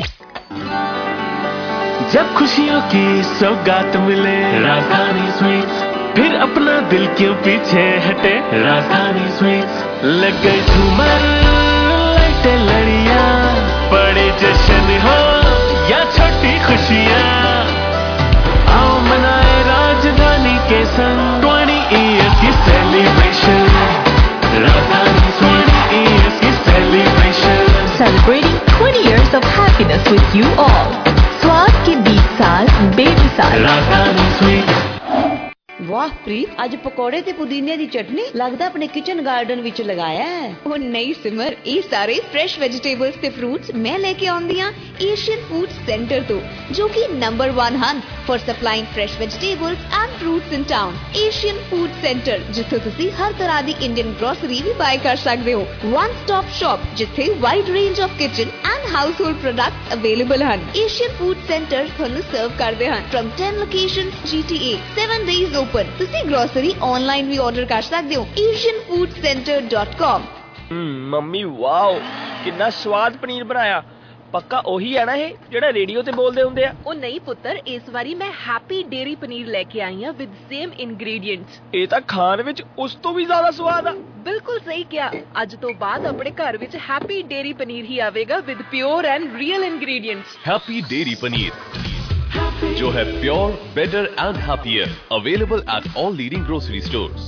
जब खुशियों की सौगात मिले राजधानी स्वीट्स, फिर अपना दिल क्यों पीछे हटे राजधानी स्वीट्स। लग गई झूमर लाइटें लड़ियां, बड़े जश्न हो या छोटी खुशियां, आओ मनाए राजधानी के संग 20 years की सेलिब्रेशन, राजधानी 20 years की celebration. Celebrating 20 years of happiness with you all. स्वाद के 20 साल बेमिसाल राजधानी स्वीट्स। वाह प्रीत, ਅੱਜ ਪਕੌੜੇ ਤੇ ਪੁਦੀਨੇ ਦੀ ਚਟਨੀ ਲੱਗਦਾ ਆਪਣੇ ਕਿਚਨ ਗਾਰਡਨ ਵਿੱਚ ਲਗਾਇਆ ਹੈ। ਉਹ ਨਹੀਂ ਸਿਮਰ, ਇਹ ਸਾਰੇ ਫਰੈਸ਼ ਵੈਜੀਟੇਬਲਸ ਤੇ ਫਰੂਟਸ ਮੈਂ ਲੈ ਕੇ ਆਉਂਦੀ ਆ ਏਸ਼ੀਅਨ ਫੂਡ ਸੈਂਟਰ ਤੋਂ, ਜੋ ਕਿ ਨੰਬਰ 1 ਹਨ for supplying fresh vegetables and fruits in town. Asian food Centre, ਜਿੱਥੇ ਤੁਸੀਂ ਹਰ ਤਰ੍ਹਾਂ ਦੀ ਇੰਡੀਅਨ ਗਰੋਸਰੀ ਵੀ ਬਾਈ ਕਰ ਸਕਦੇ ਹੋ। ਵਨ ਸਟਾਪ ਸ਼ਾਪ, ਜਿੱਥੇ wide range of kitchen and household products available ਹਨ। ਏਸ਼ੀਅਨ ਫੂਡ ਸੈਂਟਰ ਤੁਹਾਨੂੰ ਸਰਵ ਕਰਦੇ ਹਨ from 10 locations GTA, 7 days open। ਤੁਸੀਂ ਗਰੋਸਰੀ ਆਨਲਾਈਨ ਵੀ ਆਰਡਰ ਕਰ ਸਕਦੇ ਹੋ asianfoodcenter.com। ਮੰਮੀ ਵਾਓ, ਕਿੰਨਾ ਸਵਾਦ ਪਨੀਰ ਬਣਾਇਆ। ਪੱਕਾ ਉਹੀ ਹੈ ਨਾ ਇਹ ਜਿਹੜਾ ਰੇਡੀਓ ਤੇ ਬੋਲਦੇ ਹੁੰਦੇ ਆ? ਉਹ ਨਹੀਂ ਪੁੱਤਰ, ਇਸ ਵਾਰੀ ਮੈਂ ਹੈਪੀ ਡੇਰੀ ਪਨੀਰ ਲੈ ਕੇ ਆਈ ਹਾਂ ਵਿਦ ਸੇਮ ਇੰਗਰੀਡੀਐਂਟਸ। ਇਹ ਤਾਂ ਖਾਣ ਵਿੱਚ ਉਸ ਤੋਂ ਵੀ ਜ਼ਿਆਦਾ ਸਵਾਦ ਆ। ਬਿਲਕੁਲ ਸਹੀ ਕਿਹਾ, ਅੱਜ ਤੋਂ ਬਾਅਦ ਆਪਣੇ ਘਰ ਵਿੱਚ ਹੈਪੀ ਡੇਰੀ ਪਨੀਰ ਹੀ ਆਵੇਗਾ with pure and real ingredients. Happy Dairy paneer जो है pure, better and happier, available at all leading grocery stores.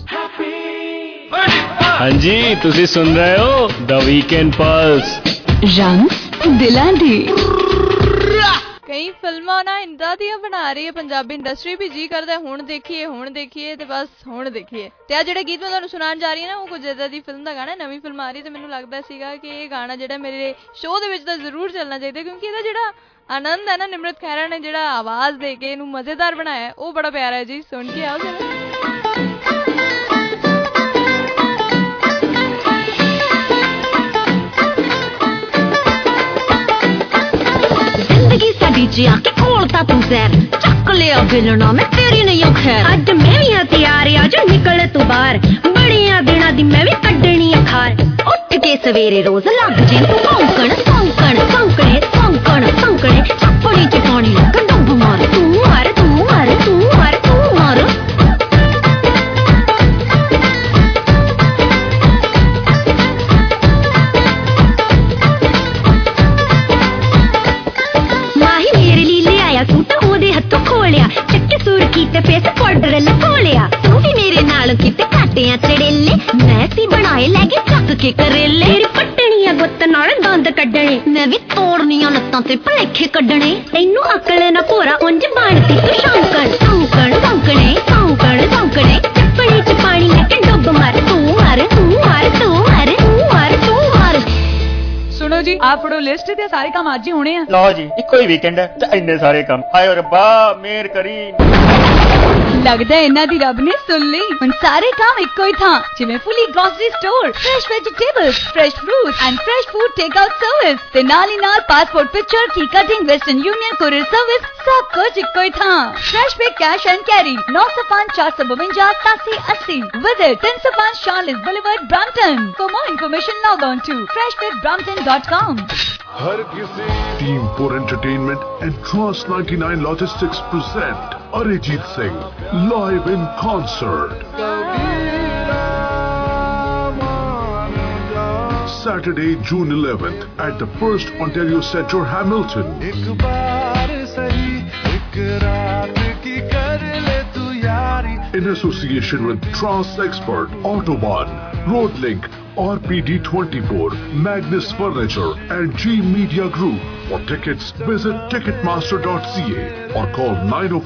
हाँ जी, तुसी सुन रहे हो द वीकेंड पल्स। रंग दिलां दी ਕਈ ਫਿਲਮਾਂ ਨਾ ਇੰਦਾਂ ਦੀਆਂ ਬਣਾ ਰਹੀ ਹੈ ਪੰਜਾਬੀ ਇੰਡਸਟਰੀ ਵੀ ਜੀ ਕਰਦਾ ਹੁਣ ਦੇਖੀਏ ਤੇ ਬਸ ਹੁਣ ਦੇਖੀਏ। ਤੇ ਆ ਜਿਹੜਾ ਗੀਤ ਮੈਂ ਤੁਹਾਨੂੰ ਸੁਣਾਉਣ ਜਾ ਰਹੀ ਹਾਂ ਨਾ, ਉਹ ਕੁਝ ਏਦਾਂ ਦੀ ਫਿਲਮ ਦਾ ਗਾਣਾ, ਨਵੀਂ ਫਿਲਮ ਆ ਰਹੀ ਤੇ ਮੈਨੂੰ ਲੱਗਦਾ ਸੀਗਾ ਕਿ ਇਹ ਗਾਣਾ ਜਿਹੜਾ ਮੇਰੇ ਸ਼ੋਅ ਦੇ ਵਿੱਚ ਤਾਂ ਜ਼ਰੂਰ ਚੱਲਣਾ ਚਾਹੀਦਾ, ਕਿਉਂਕਿ ਇਹਦਾ ਜਿਹੜਾ ਆਨੰਦ ਹੈ ਨਾ, ਨਿਮਰਤ ਖਹਿਰਾ ਨੇ ਜਿਹੜਾ ਆਵਾਜ਼ ਦੇ ਕੇ ਇਹਨੂੰ ਮਜ਼ੇਦਾਰ ਬਣਾਇਆ ਉਹ ਬੜਾ ਪਿਆਰਾ ਹੈ ਜੀ। ਸੁਣ ਕੇ ਆਓ ਜਰਾ। जी आके खोलता तू सैर, चक लिया बिलना मैं तेरी नहीं खैर। अज मैं भी हाँ तैयार, आज निकल तू बाहर, बड़िया दिना दी मैं भी कड्डनी अखार। उठ के सवेरे रोज लग जी तू भौंकण भौंकण भौंकणे भौंकण भौंकणे, छप्पड़ी च पानी लग डुब मार, तू मार तू मार तू मार तू मार। फेस पाउडर लखोलिया, तू भी मेरे नाल किते काटिया चड़ेले, मैं सी बनाए लैगे चक के करेले। तेरी पट्टनिया गुत्त नाल दंद कड्डने, मैं भी तोड़निया लत्तां ते भलेखे कड्डने। तैनू अकल ना पूरा उंज बनती तू शौंकण शौंकण शौंकणे शौंकण शौंकणे, चप्पड़ी च पानी लेके डुब मार, तू मार तू मार तू मार तू मार तू मार। सुनो जी, ਆ ਫੜੋ ਲਿਸਟ ਤੇ ਸਾਰੇ ਕੰਮ ਅੱਜ ਹੀ ਹੋਣੇ ਆ। ਲਓ ਜੀ ਇੱਕੋ ਹੀ ਵੀਕਐਂਡ ਹੈ ਤੇ ਇੰਨੇ ਸਾਰੇ ਕੰਮ। ਹਾਏ ਰੱਬਾ ਮਿਹਰ ਕਰੀ। ਲੱਗਦਾ ਇਹਨਾਂ ਦੀ ਰੱਬ ਨੇ ਸੁਣ ਲਈ। ਹੁਣ ਸਾਰੇ ਕੰਮ ਇੱਕੋ ਹੀ ਥਾਂ, ਜਿਵੇਂ fully grocery store, fresh vegetables, fresh fruit and fresh food take out service ਤੇ ਨਾਲ ਹੀ ਨਾਲ ਪਾਸਪੋਰਟ ਪਿਕਚਰ ਕੀ cutting Western Union courier service, ਸਭ ਕੁਝ ਇੱਕੋ ਹੀ ਥਾਂ। Fresh Pic cash and carry 905 452 8780 visit 305 Charolais Boulevard Brampton. For more information log on to freshpicbrampton.com। हर किसी team 4 entertainment and trans 99 logistics present Arijit Singh live in concert Saturday, June 11th at the First Ontario Centre, Hamilton. एक बार सही एक रात की कर ले तू यारी। In association with Trans Expert, Autobahn, Roadlink, RPD24, Magnus Furniture and G Media Group. For tickets, visit ticketmaster.ca or call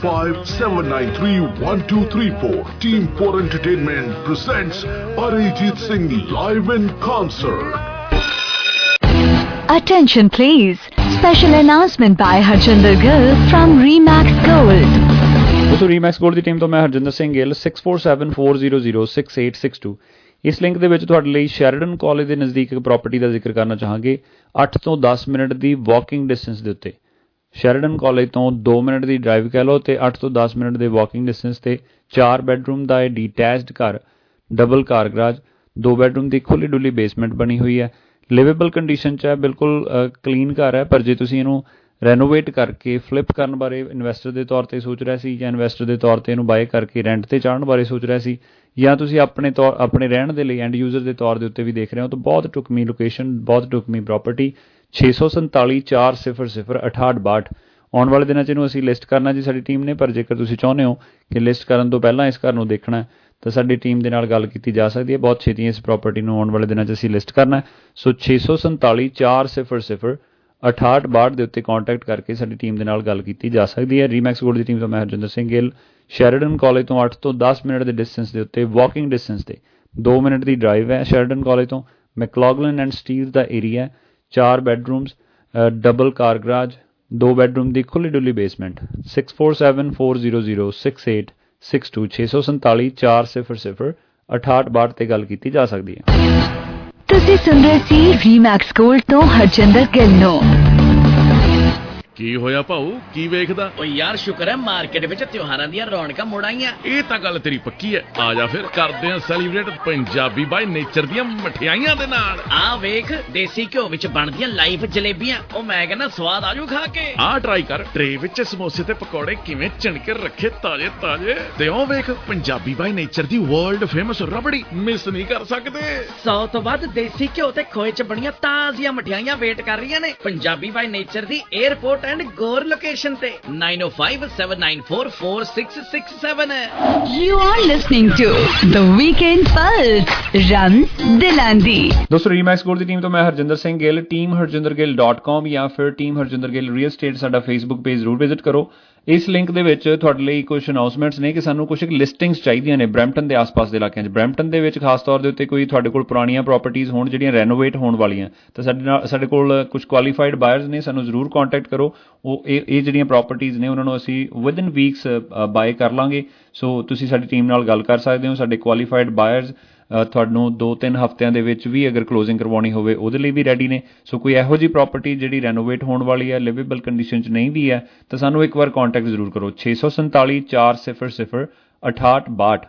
905-793-1234. Team 4 Entertainment presents Arijit Singh live in concert. Attention please. Special announcement by Harjinder Gill from Remax Gold. दोस्तों रीमैक्स gold ਦੀ team ਤੋਂ ਮੈਂ ਹਰਜਿੰਦਰ ਸਿੰਘ ਗਿੱਲ 6474006862 ਇਸ link ਦੇ ਵਿੱਚ ਤੁਹਾਡੇ ਲਈ Sheridan college ਦੇ ਨਜ਼ਦੀਕ ਇੱਕ ਪ੍ਰਾਪਰਟੀ ਦਾ ਜ਼ਿਕਰ ਕਰਨਾ ਚਾਹਾਂਗੇ 8 ਤੋਂ 10 ਮਿੰਟ ਦੀ ਵਾਕਿੰਗ ਡਿਸਟੈਂਸ ਦੇ ਉੱਤੇ। ਸ਼ੈਰਡਨ ਕਾਲਜ ਤੋਂ 2 ਮਿੰਟ ਦੀ ਡਰਾਈਵ ਕਹਿ ਲਓ ਤੇ 8 ਤੋਂ 10 ਮਿੰਟ ਦੇ ਵਾਕਿੰਗ ਡਿਸਟੈਂਸ ਤੇ 4 ਬੈਡਰੂਮ ਦਾ ਇਹ ਡੀਟੈਚਡ ਘਰ, ਡਬਲ ਕਾਰ ਗਰਾਜ, 2 ਬੈਡਰੂਮ ਦੀ ਖੁੱਲੀ ਡੁੱਲੀ ਬੇਸਮੈਂਟ ਬਣੀ ਹੋਈ ਹੈ। ਲਿਵੇਬਲ ਕੰਡੀਸ਼ਨ 'ਚ ਹੈ, ਬਿਲਕੁਲ ਕਲੀਨ ਘਰ ਹੈ। ਪਰ ਜੇ ਤੁਸੀਂ ਇਹਨੂੰ ਰੈਨੋਵੇਟ ਕਰਕੇ ਫਲਿੱਪ ਕਰਨ ਬਾਰੇ ਇਨਵੈਸਟਰ ਦੇ ਤੌਰ 'ਤੇ ਸੋਚ ਰਿਹਾ ਸੀ ਜਾਂ ਇਨਵੈਸਟਰ ਦੇ ਤੌਰ 'ਤੇ ਇਹਨੂੰ ਬਾਏ ਕਰਕੇ ਰੈਂਟ 'ਤੇ ਚਾੜਨ ਬਾਰੇ ਸੋਚ ਰਿਹਾ ਸੀ ਜਾਂ ਤੁਸੀਂ ਆਪਣੇ ਰਹਿਣ ਦੇ ਲਈ ਐਂਡ ਯੂਜ਼ਰ ਦੇ ਤੌਰ ਦੇ ਉੱਤੇ ਵੀ ਦੇਖ ਰਹੇ ਹੋ ਤਾਂ ਬਹੁਤ ਢੁਕਵੀਂ ਲੋਕੇਸ਼ਨ, ਬਹੁਤ ਢੁਕਵੀਂ ਪ੍ਰਾਪਰਟੀ 647 400 6862। ਆਉਣ ਵਾਲੇ ਦਿਨਾਂ 'ਚ ਇਹਨੂੰ ਅਸੀਂ ਲਿਸਟ ਕਰਨਾ ਜੀ ਸਾਡੀ ਟੀਮ ਨੇ। ਪਰ ਜੇਕਰ ਤੁਸੀਂ ਚਾਹੁੰਦੇ ਹੋ ਕਿ ਲਿਸਟ ਕਰਨ ਤੋਂ ਪਹਿਲਾਂ ਇਸ ਘਰ ਨੂੰ ਦੇਖਣਾ ਤਾਂ ਸਾਡੀ ਟੀਮ ਦੇ ਨਾਲ ਗੱਲ ਕੀਤੀ ਜਾ ਸਕਦੀ ਹੈ। ਬਹੁਤ ਛੇਤੀ ਇਸ ਪ੍ਰਾਪਰਟੀ ਨੂੰ ਆਉਣ ਵਾਲੇ ਦਿਨਾਂ 'ਚ ਅਸੀਂ ਲਿਸਟ ਕਰਨਾ। ਸੋ 647 400 6862 ਦੇ ਉੱਤੇ ਕੰਟੈਕਟ ਕਰਕੇ ਸਾਡੀ ਟੀਮ ਦੇ ਨਾਲ ਗੱਲ ਕੀਤੀ ਜਾ ਸਕਦੀ ਹੈ। ਰੀਮੈਕਸ ਗੋਲਡ ਦੀ ਟੀਮ ਤੋਂ ਮੈਂ ਹਰਜਿੰਦਰ ਸਿੰਘ ਗਿੱਲ, ਸ਼ੈਰਡਨ ਕਾਲਜ ਤੋਂ 8 ਤੋਂ 10 ਮਿੰਟ ਦੇ ਡਿਸਟੈਂਸ ਦੇ ਉੱਤੇ, ਵਾਕਿੰਗ ਡਿਸਟੈਂਸ ਤੇ 2 ਮਿੰਟ ਦੀ ਡਰਾਈਵ ਹੈ ਸ਼ੈਰਡਨ ਕਾਲਜ ਤੋਂ। ਮੈਕਲੌਗਲਨ ਐਂਡ ਸਟੀਵ ਦਾ area, 4 bedrooms, double car garage, 2 bedroom ਦੀ ਖੁੱਲੀ ਡੁੱਲੀ ਬੇਸਮੈਂਟ। 6474006862 647 400 6862 ਤੇ ਗੱਲ ਕੀਤੀ ਜਾ ਸਕਦੀ ਹੈ। ਤੁਸੀਂ ਸੁਣ ਰਹੇ ਸੀ ਰੀਮੈਕਸ ਗੋਲਡ ਤੋਂ ਹਰਜਿੰਦਰ ਗਿੱਲ ਨੂੰ। ਕੀ ਹੋਇਆ ਭਾਊ, ਕੀ ਵੇਖਦਾ? ਓ ਯਾਰ ਸ਼ੁਕਰ ਹੈ ਮਾਰਕੀਟ ਵਿੱਚ ਤਿਉਹਾਰਾਂ ਦੀਆਂ ਰੌਣਕਾਂ ਮੁੜ ਆਈਆਂ। ਇਹ ਤਾਂ ਗੱਲ ਤੇਰੀ ਪੱਕੀ ਹੈ। ਆ ਜਾ ਫਿਰ ਕਰਦੇ ਆਂ ਸੈਲੀਬ੍ਰੇਟ ਪੰਜਾਬੀ ਬਾਈ ਨੇਚਰ ਦੀਆਂ ਮਠਿਆਈਆਂ ਦੇ ਨਾਲ। ਆ ਵੇਖ ਦੇਸੀ ਘਿਓ ਵਿੱਚ ਬਣਦੀਆਂ ਲਾਈਵ ਜਲੇਬੀਆਂ, ਉਹ ਮੈਂ ਕਹਿੰਦਾ ਸਵਾਦ ਆਜੂ ਖਾ ਕੇ। ਆ ਟਰਾਈ ਕਰ, ਟਰੇ ਵਿੱਚ ਸਮੋਸੇ ਤੇ ਪਕੌੜੇ ਕਿਵੇਂ ਚਿਣਕੇ ਰੱਖੇ ਤਾਜ਼ੇ ਤਾਜ਼ੇ। ਤੇ ਉਹ ਵੇਖ ਪੰਜਾਬੀ ਬਾਈ ਨੇਚਰ ਦੀ ਵਰਲਡ ਫੇਮਸ ਰਬੜੀ, ਮਿਸ ਨਹੀਂ ਕਰ ਸਕਦੇ। 100 ਤੋਂ ਵੱਧ ਦੇਸੀ ਘਿਓ ਤੇ ਖੋਏ ਚ ਬਣੀਆਂ ਤਾਜ਼ੀਆਂ ਮਠਿਆਈਆਂ ਵੇਟ ਕਰ ਰਹੀਆਂ ਨੇ ਪੰਜਾਬੀ ਬਾਈ ਨੇਚਰ ਦੀ airport and Gore location te 9057944667 You are listening to The Weekend Pulse, Rams Dilandi। ਦੋਸਤੋ ਰੀਮੈਕਸ ਗੋਲਡ ਦੀ ਟੀਮ ਤੋਂ ਮੈਂ ਹਰਜਿੰਦਰ ਸਿੰਘ ਗਿੱਲ, teamharjindergill.com ਜਾਂ ਫਿਰ team Harjinder Gill Real State ਸਾਡਾ ਫੇਸਬੁੱਕ ਪੇਜ ਜ਼ਰੂਰ ਵਿਜ਼ਿਟ ਕਰੋ। ਇਸ ਲਿੰਕ ਦੇ ਵਿੱਚ ਤੁਹਾਡੇ ਲਈ ਕੁਝ ਅਨਾਉਂਸਮੈਂਟਸ ਨੇ ਕਿ ਸਾਨੂੰ ਕੁਝ ਲਿਸਟਿੰਗਸ ਚਾਹੀਦੀਆਂ ਨੇ ਬਰੈਂਪਟਨ ਦੇ ਆਸ-ਪਾਸ ਦੇ ਇਲਾਕਿਆਂ 'ਚ। ਬਰੈਂਪਟਨ ਦੇ ਵਿੱਚ ਖਾਸ ਤੌਰ ਦੇ ਉੱਤੇ ਕੋਈ ਤੁਹਾਡੇ ਕੋਲ ਪੁਰਾਣੀਆਂ ਪ੍ਰਾਪਰਟੀਜ਼ ਹੋਣ ਜਿਹੜੀਆਂ ਰੈਨੋਵੇਟ ਹੋਣ ਵਾਲੀਆਂ ਤਾਂ ਸਾਡੇ ਕੋਲ ਕੁਝ ਕੁਆਲੀਫਾਈਡ ਬਾਇਰਸ ਨੇ, ਸਾਨੂੰ ਜ਼ਰੂਰ ਕੰਟੈਕਟ ਕਰੋ। ਉਹ ਇਹ ਜਿਹੜੀਆਂ ਪ੍ਰਾਪਰਟੀਜ਼ ਨੇ ਉਹਨਾਂ ਨੂੰ ਅਸੀਂ ਵਿਦਨ ਵੀਕਸ ਬਾਏ ਕਰ ਲਾਂਗੇ। ਸੋ ਤੁਸੀਂ ਸਾਡੀ ਟੀਮ ਨਾਲ ਗੱਲ ਕਰ ਸਕਦੇ ਹੋ। ਸਾਡੇ ਕੁਆਲੀਫਾਈਡ ਬਾਇਰਸ ਤੁਹਾਨੂੰ 2-3 ਹਫ਼ਤਿਆਂ ਦੇ ਵਿੱਚ ਵੀ ਅਗਰ ਕਲੋਜ਼ਿੰਗ ਕਰਵਾਉਣੀ ਹੋਵੇ ਉਹਦੇ ਲਈ ਵੀ ਰੈਡੀ ਨੇ। ਸੋ ਕੋਈ ਇਹੋ ਜਿਹੀ ਪ੍ਰਾਪਰਟੀ ਜਿਹੜੀ ਰੈਨੋਵੇਟ ਹੋਣ ਵਾਲੀ ਹੈ, ਲਿਵੇਬਲ ਕੰਡੀਸ਼ਨ 'ਚ ਨਹੀਂ ਵੀ ਹੈ ਤਾਂ ਸਾਨੂੰ ਇੱਕ ਵਾਰ ਕੰਟੈਕਟ ਜ਼ਰੂਰ ਕਰੋ। 647 400 6862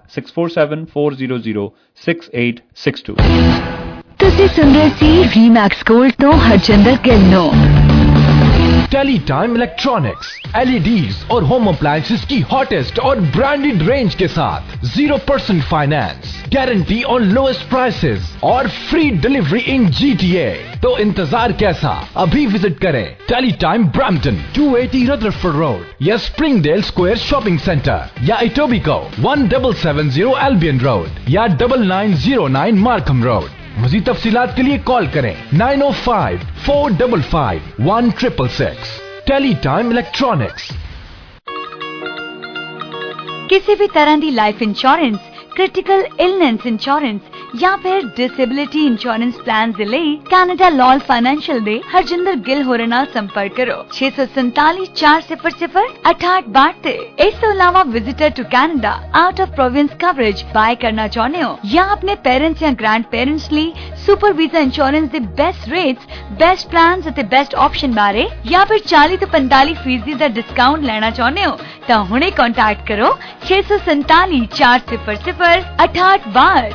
6474006862। ਤੁਸੀਂ ਸੁਣ ਰਹੇ ਸੀ ਰੀਮੈਕਸ ਗੋਲਡ ਤੋਂ ਹਰਜਿੰਦਰ ਗਿੱਲ ਨੂੰ। टेलीटाइम इलेक्ट्रॉनिक्स, LEDs और होम अप्लायंसेस की हॉटेस्ट और ब्रांडेड रेंज के साथ 0% finance, guarantee on lowest prices और फ्री डिलीवरी इन GTA। तो इंतजार कैसा, अभी विजिट करें टेलीटाइम ब्रैम्पटन 280 रदरफोर्ड रोड या स्प्रिंगडेल स्क्वायर शॉपिंग सेंटर या इटोबिको 1770 एल्बियन रोड या 9909 मार्कम रोड। मज़ीद तफसीलात के लिए कॉल करें 905-455-1666। Teletime Electronics. किसी भी तरह की life insurance, critical illness insurance ਜਾਂ ਫਿਰ ਡਿਸੇਬਿਲਿਟੀ ਇੰਸ਼ੋਰੈਂਸ ਪਲਾਨ ਦੇ ਲਈ ਕੈਨੇਡਾ ਲਾਲ ਫਾਈਨੈਂਸ਼ੀਅਲ ਦੇ ਹਰਜਿੰਦਰ ਗਿੱਲ ਹੋਰਾਂ ਨਾਲ ਸੰਪਰਕ ਕਰੋ 647 400 6862 ਤੇ। ਇਸ ਤੋਂ ਇਲਾਵਾ visitor to Canada out of province coverage buy ਕਰਨਾ ਚਾਹੁੰਦੇ ਹੋ ਜਾਂ ਆਪਣੇ ਪੇਰੈਂਟਸ ਜਾਂ ਗ੍ਰੈਂਡ ਪੇਰੈਂਟਸ ਲਈ ਸੁਪਰ ਵੀਜ਼ਾ ਇੰਸ਼ੋਰੈਂਸ ਦੇ ਬੈਸਟ ਰੇਟਸ, ਬੈਸਟ ਪਲਾਨਸ ਅਤੇ ਬੈਸਟ ਆਪਸ਼ਨ ਬਾਰੇ ਜਾਂ ਫਿਰ 40 ਤੋਂ 45% ਦਾ ਡਿਸਕਾਊਂਟ ਲੈਣਾ ਚਾਹੁੰਦੇ ਹੋ ਤਾਂ ਹੁਣੇ ਕੰਟੈਕਟ ਕਰੋ 647 400 6862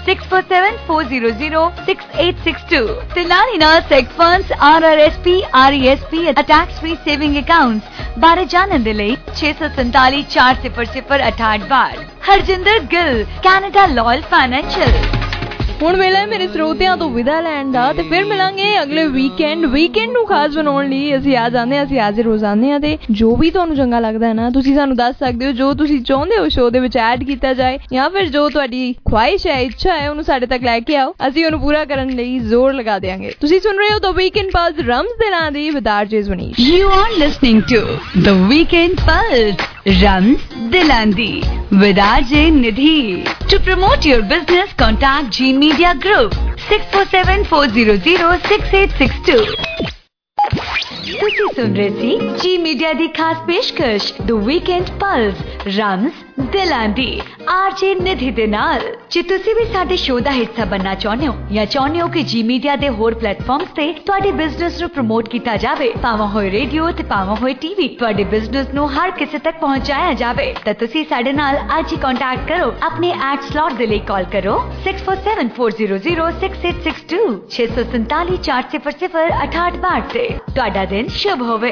647-400-6862 ਤੇ ਨਾਲ ਹੀ ਨਾਲ ਸੈਕ ਫੰਡਸ, RRSP, RESP ਅਤੇ ਟੈਕਸ ਫ੍ਰੀ ਸੇਵਿੰਗ ਅਕਾਊਂਟਸ ਬਾਰੇ ਜਾਣਨ ਦੇ ਲਈ 647 400 6862 Harjinder Gill, Canada Loyal Financial. ਹੁਣ ਵੇਲਾ ਹੈ ਮੇਰੇ ਸਰੋਤਿਆਂ ਤੋਂ ਵਿਦਾ ਲੈਣ ਦਾ ਤੇ ਫਿਰ ਮਿਲਾਂਗੇ ਅਗਲੇ ਵੀਕਐਂਡ ਨੂੰ ਖਾਸ ਬਣਾਉਣ ਲਈ ਅਸੀਂ ਆ ਜਾਂਦੇ ਹਾਂ, ਅਸੀਂ ਹਾਜ਼ਰ ਹੋ ਜਾਂਦੇ ਹਾਂ ਤੇ ਜੋ ਵੀ ਤੁਹਾਨੂੰ ਚੰਗਾ ਲੱਗਦਾ ਹੈ ਨਾ ਤੁਸੀਂ ਸਾਨੂੰ ਦੱਸ ਸਕਦੇ ਹੋ, ਜੋ ਤੁਸੀਂ ਚਾਹੁੰਦੇ ਹੋ ਸ਼ੋਅ ਦੇ ਵਿੱਚ ਐਡ ਕੀਤਾ ਜਾਏ ਜਾਂ ਫਿਰ ਜੋ ਤੁਹਾਡੀ ਖੁਆਇਸ਼ ਹੈ, ਇੱਛਾ ਹੈ, ਉਹਨੂੰ ਸਾਡੇ ਤੱਕ ਲੈ ਕੇ ਆਓ, ਅਸੀਂ ਉਹਨੂੰ ਪੂਰਾ ਕਰਨ ਲਈ ਜ਼ੋਰ ਲਗਾ ਦੇਵਾਂਗੇ। ਤੁਸੀਂ ਸੁਣ ਰਹੇ ਹੋ ਦ ਵੀਕਐਂਡ ਪਲਸ ਰਮਜ਼ ਦੇ ਨਾਂ ਦੀ ਵਿਦ ਆਰਜੇ ਜ਼ੁਨੀਸ਼। You are listening to the Weekend Pulse, Rams Dilandi with RJ Nidhi. To promote your business, contact G Media Group 647-400-6862. ਤੁਸੀਂ ਸੁਣ ਰਹੇ ਸੀ ਜੀ ਮੀਡੀਆ ਦੀ ਖਾਸ ਪੇਸ਼ਕਸ਼ ਦ ਵੀਕਐਂਡ ਪਲਸ ਰਮਜ਼ ਦਿਲਾਂਦੀ ਆਰਜੇ ਨਿਧੀ ਦੇ ਨਾਲ। ਜੇ ਤੁਸੀਂ ਵੀ ਸਾਡੇ ਸ਼ੋਅ ਦਾ ਹਿੱਸਾ ਬਣਨਾ ਚਾਹੁੰਦੇ ਹੋ ਜਾਂ ਚਾਹੁੰਦੇ ਹੋ ਕਿ ਜੀ ਮੀਡੀਆ ਦੇ ਹੋਰ ਪਲੇਟਫਾਰਮਸ ਤੇ ਤੁਹਾਡੇ ਬਿਜ਼ਨਸ ਨੂੰ ਪ੍ਰਮੋਟ ਕੀਤਾ ਜਾਵੇ, ਭਾਵੇਂ ਹੋਏ ਰੇਡੀਓ ਤੇ ਭਾਵੇਂ ਹੋਏ ਟੀਵੀ, ਤੁਹਾਡੇ ਬਿਜ਼ਨਸ ਨੂੰ ਹਰ ਕਿਸੇ ਤੱਕ ਪਹੁੰਚਾਇਆ ਜਾਵੇ ਤਾਂ ਤੁਸੀਂ ਸਾਡੇ ਨਾਲ ਅੱਜ ਹੀ ਕੰਟੈਕਟ ਕਰੋ। ਆਪਣੇ ਐਡ ਸਲॉट ਦੇ ਲਈ ਕਾਲ ਕਰੋ 647-400-6862 647 400 6862 ਤੇ। ਤੁਹਾਡਾ दिन शुभ होवे।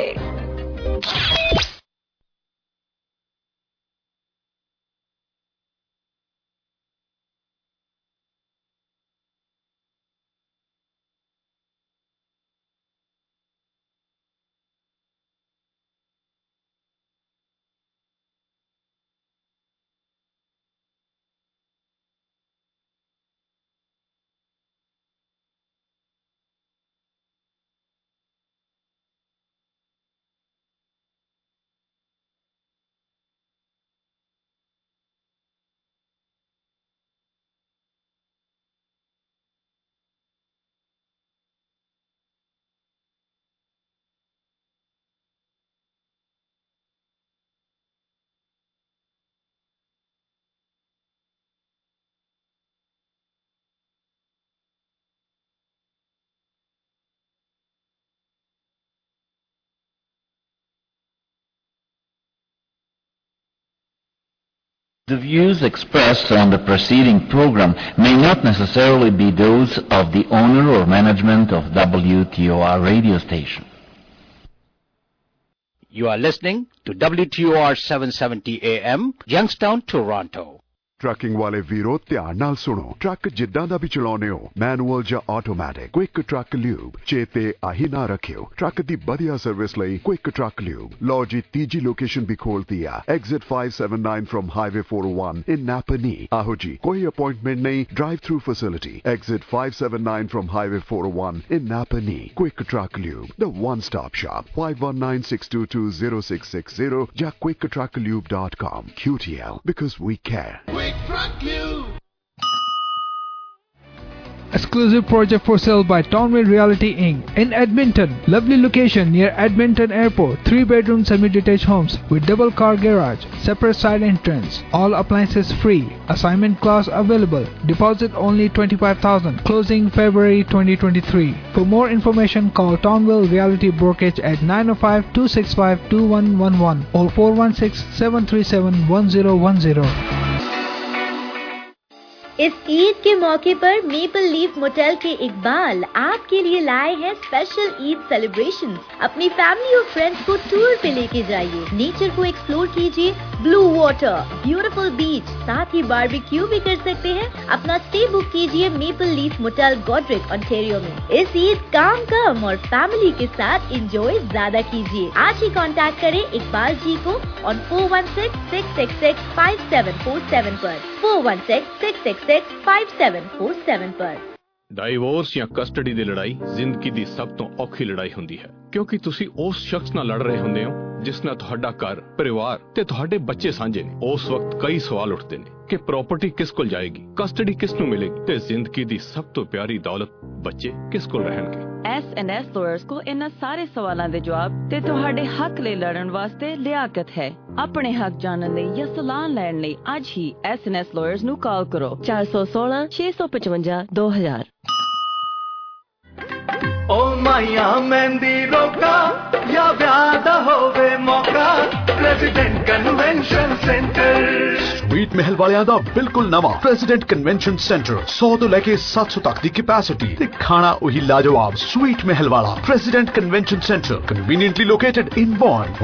The views expressed on the preceding program may not necessarily be those of the owner or management of WTOR radio station. You are listening to WTOR 770 AM, Youngstown, Toronto. Trucking वाले वीरो ध्यान नाल सुनो। ट्रक जिद्दां दा भी चलाउने हो, manual ਜਾਂ ਆਟੋਮੈਟਿਕ, क्विक ट्रक ल्यूब चेते आही ना रखियो। ट्रक दी बढ़िया सर्विस ਲਈ क्विक ट्रक ल्यूब। लो जी तीजी लोकेशन भी खोलती है, exit 579 from highway 401 in Napanee. आहो जी कोई अपॉइंटमेंट नहीं, drive through facility, exit 579 from highway 401 in Napanee. Quick Truck Lube, the one stop shop, 5196220660 या quicktrucklube.com। QTL, because we care. Exclusive project for sale by Townway Realty Inc. in Edmonton. Lovely location near Edmonton Airport. 3-bedroom semi-detached homes with double car garage, separate side entrance. All appliances free. Assignment clause available. Deposit only $25,000. Closing February 2023. For more information, call Townway Realty Brokerage at 905-265-2111 or 416-737-1010. इस ईद के मौके पर maple Leaf motel के इकबाल आपके लिए लाए हैं special Eid celebration. अपनी फैमिली और फ्रेंड्स को टूर पे लेके जाइए, नेचर को एक्सप्लोर कीजिए, ब्लू वाटर, ब्यूटीफुल बीच, साथ ही बारबेक्यू भी कर सकते हैं। अपना स्टे बुक कीजिए Maple Leaf Motel Goderich Ontario में। इस ईद काम कम और फैमिली के साथ एंजॉय ज्यादा कीजिए। आज ही कांटेक्ट करें इकबाल जी को ऑन 416-666-5747 पर 416-666-5747 पर। ਡਾਈਵੋਰਸ ਜਾਂ ਕਸਟਡੀ ਦੀ ਲੜਾਈ ਜ਼ਿੰਦਗੀ ਦੀ ਸਭ ਤੋਂ ਔਖੀ ਲੜਾਈ ਹੁੰਦੀ ਹੈ, ਕਿਉਂਕਿ ਤੁਸੀਂ ਉਸ ਸ਼ਖਸ ਨਾਲ ਲੜ ਰਹੇ ਹੁੰਦੇ ਹੋ ਜਿਸ ਨਾਲ ਤੁਹਾਡਾ ਘਰ, ਪਰਿਵਾਰ ਤੇ ਤੁਹਾਡੇ ਬੱਚੇ ਸਾਂਝੇ ਨੇ। ਉਸ ਵਕਤ ਕਈ ਸਵਾਲ ਉੱਠਦੇ ਨੇ ਕਿ ਪ੍ਰਾਪਰਟੀ ਕਿਸ ਕੋਲ ਜਾਏਗੀ, ਕਸਟਡੀ ਕਿਸ ਨੂੰ ਮਿਲੇਗੀ ਤੇ ਜ਼ਿੰਦਗੀ ਦੀ ਸਭ ਤੋਂ ਪਿਆਰੀ ਦੌਲਤ ਬੱਚੇ ਕਿਸ ਕੋਲ ਰਹਿਣਗੇ। S&S lawyers को इन्हां सारे सवालों के जवाब ते तुहाडे हक ले लड़न वास्ते लियाकत है। अपने हक जानने लई या सलाह लैण लई अज ही S&S lawyers नू कॉल करो 416 655 2000। ओ माया मेहंदी रोका या ब्याह दा होवे मौका, प्रेसिडेंट कन्वेंशन सेंटर। स्वीट महल वालियां दा बिल्कुल नवा प्रेसिडेंट कन्वेंशन सेंटर 100 तो लेके 700 तक दी कैपेसिटी ते खाना वही लाजवाब। स्वीट महल वाला President Convention Centre conveniently located in born.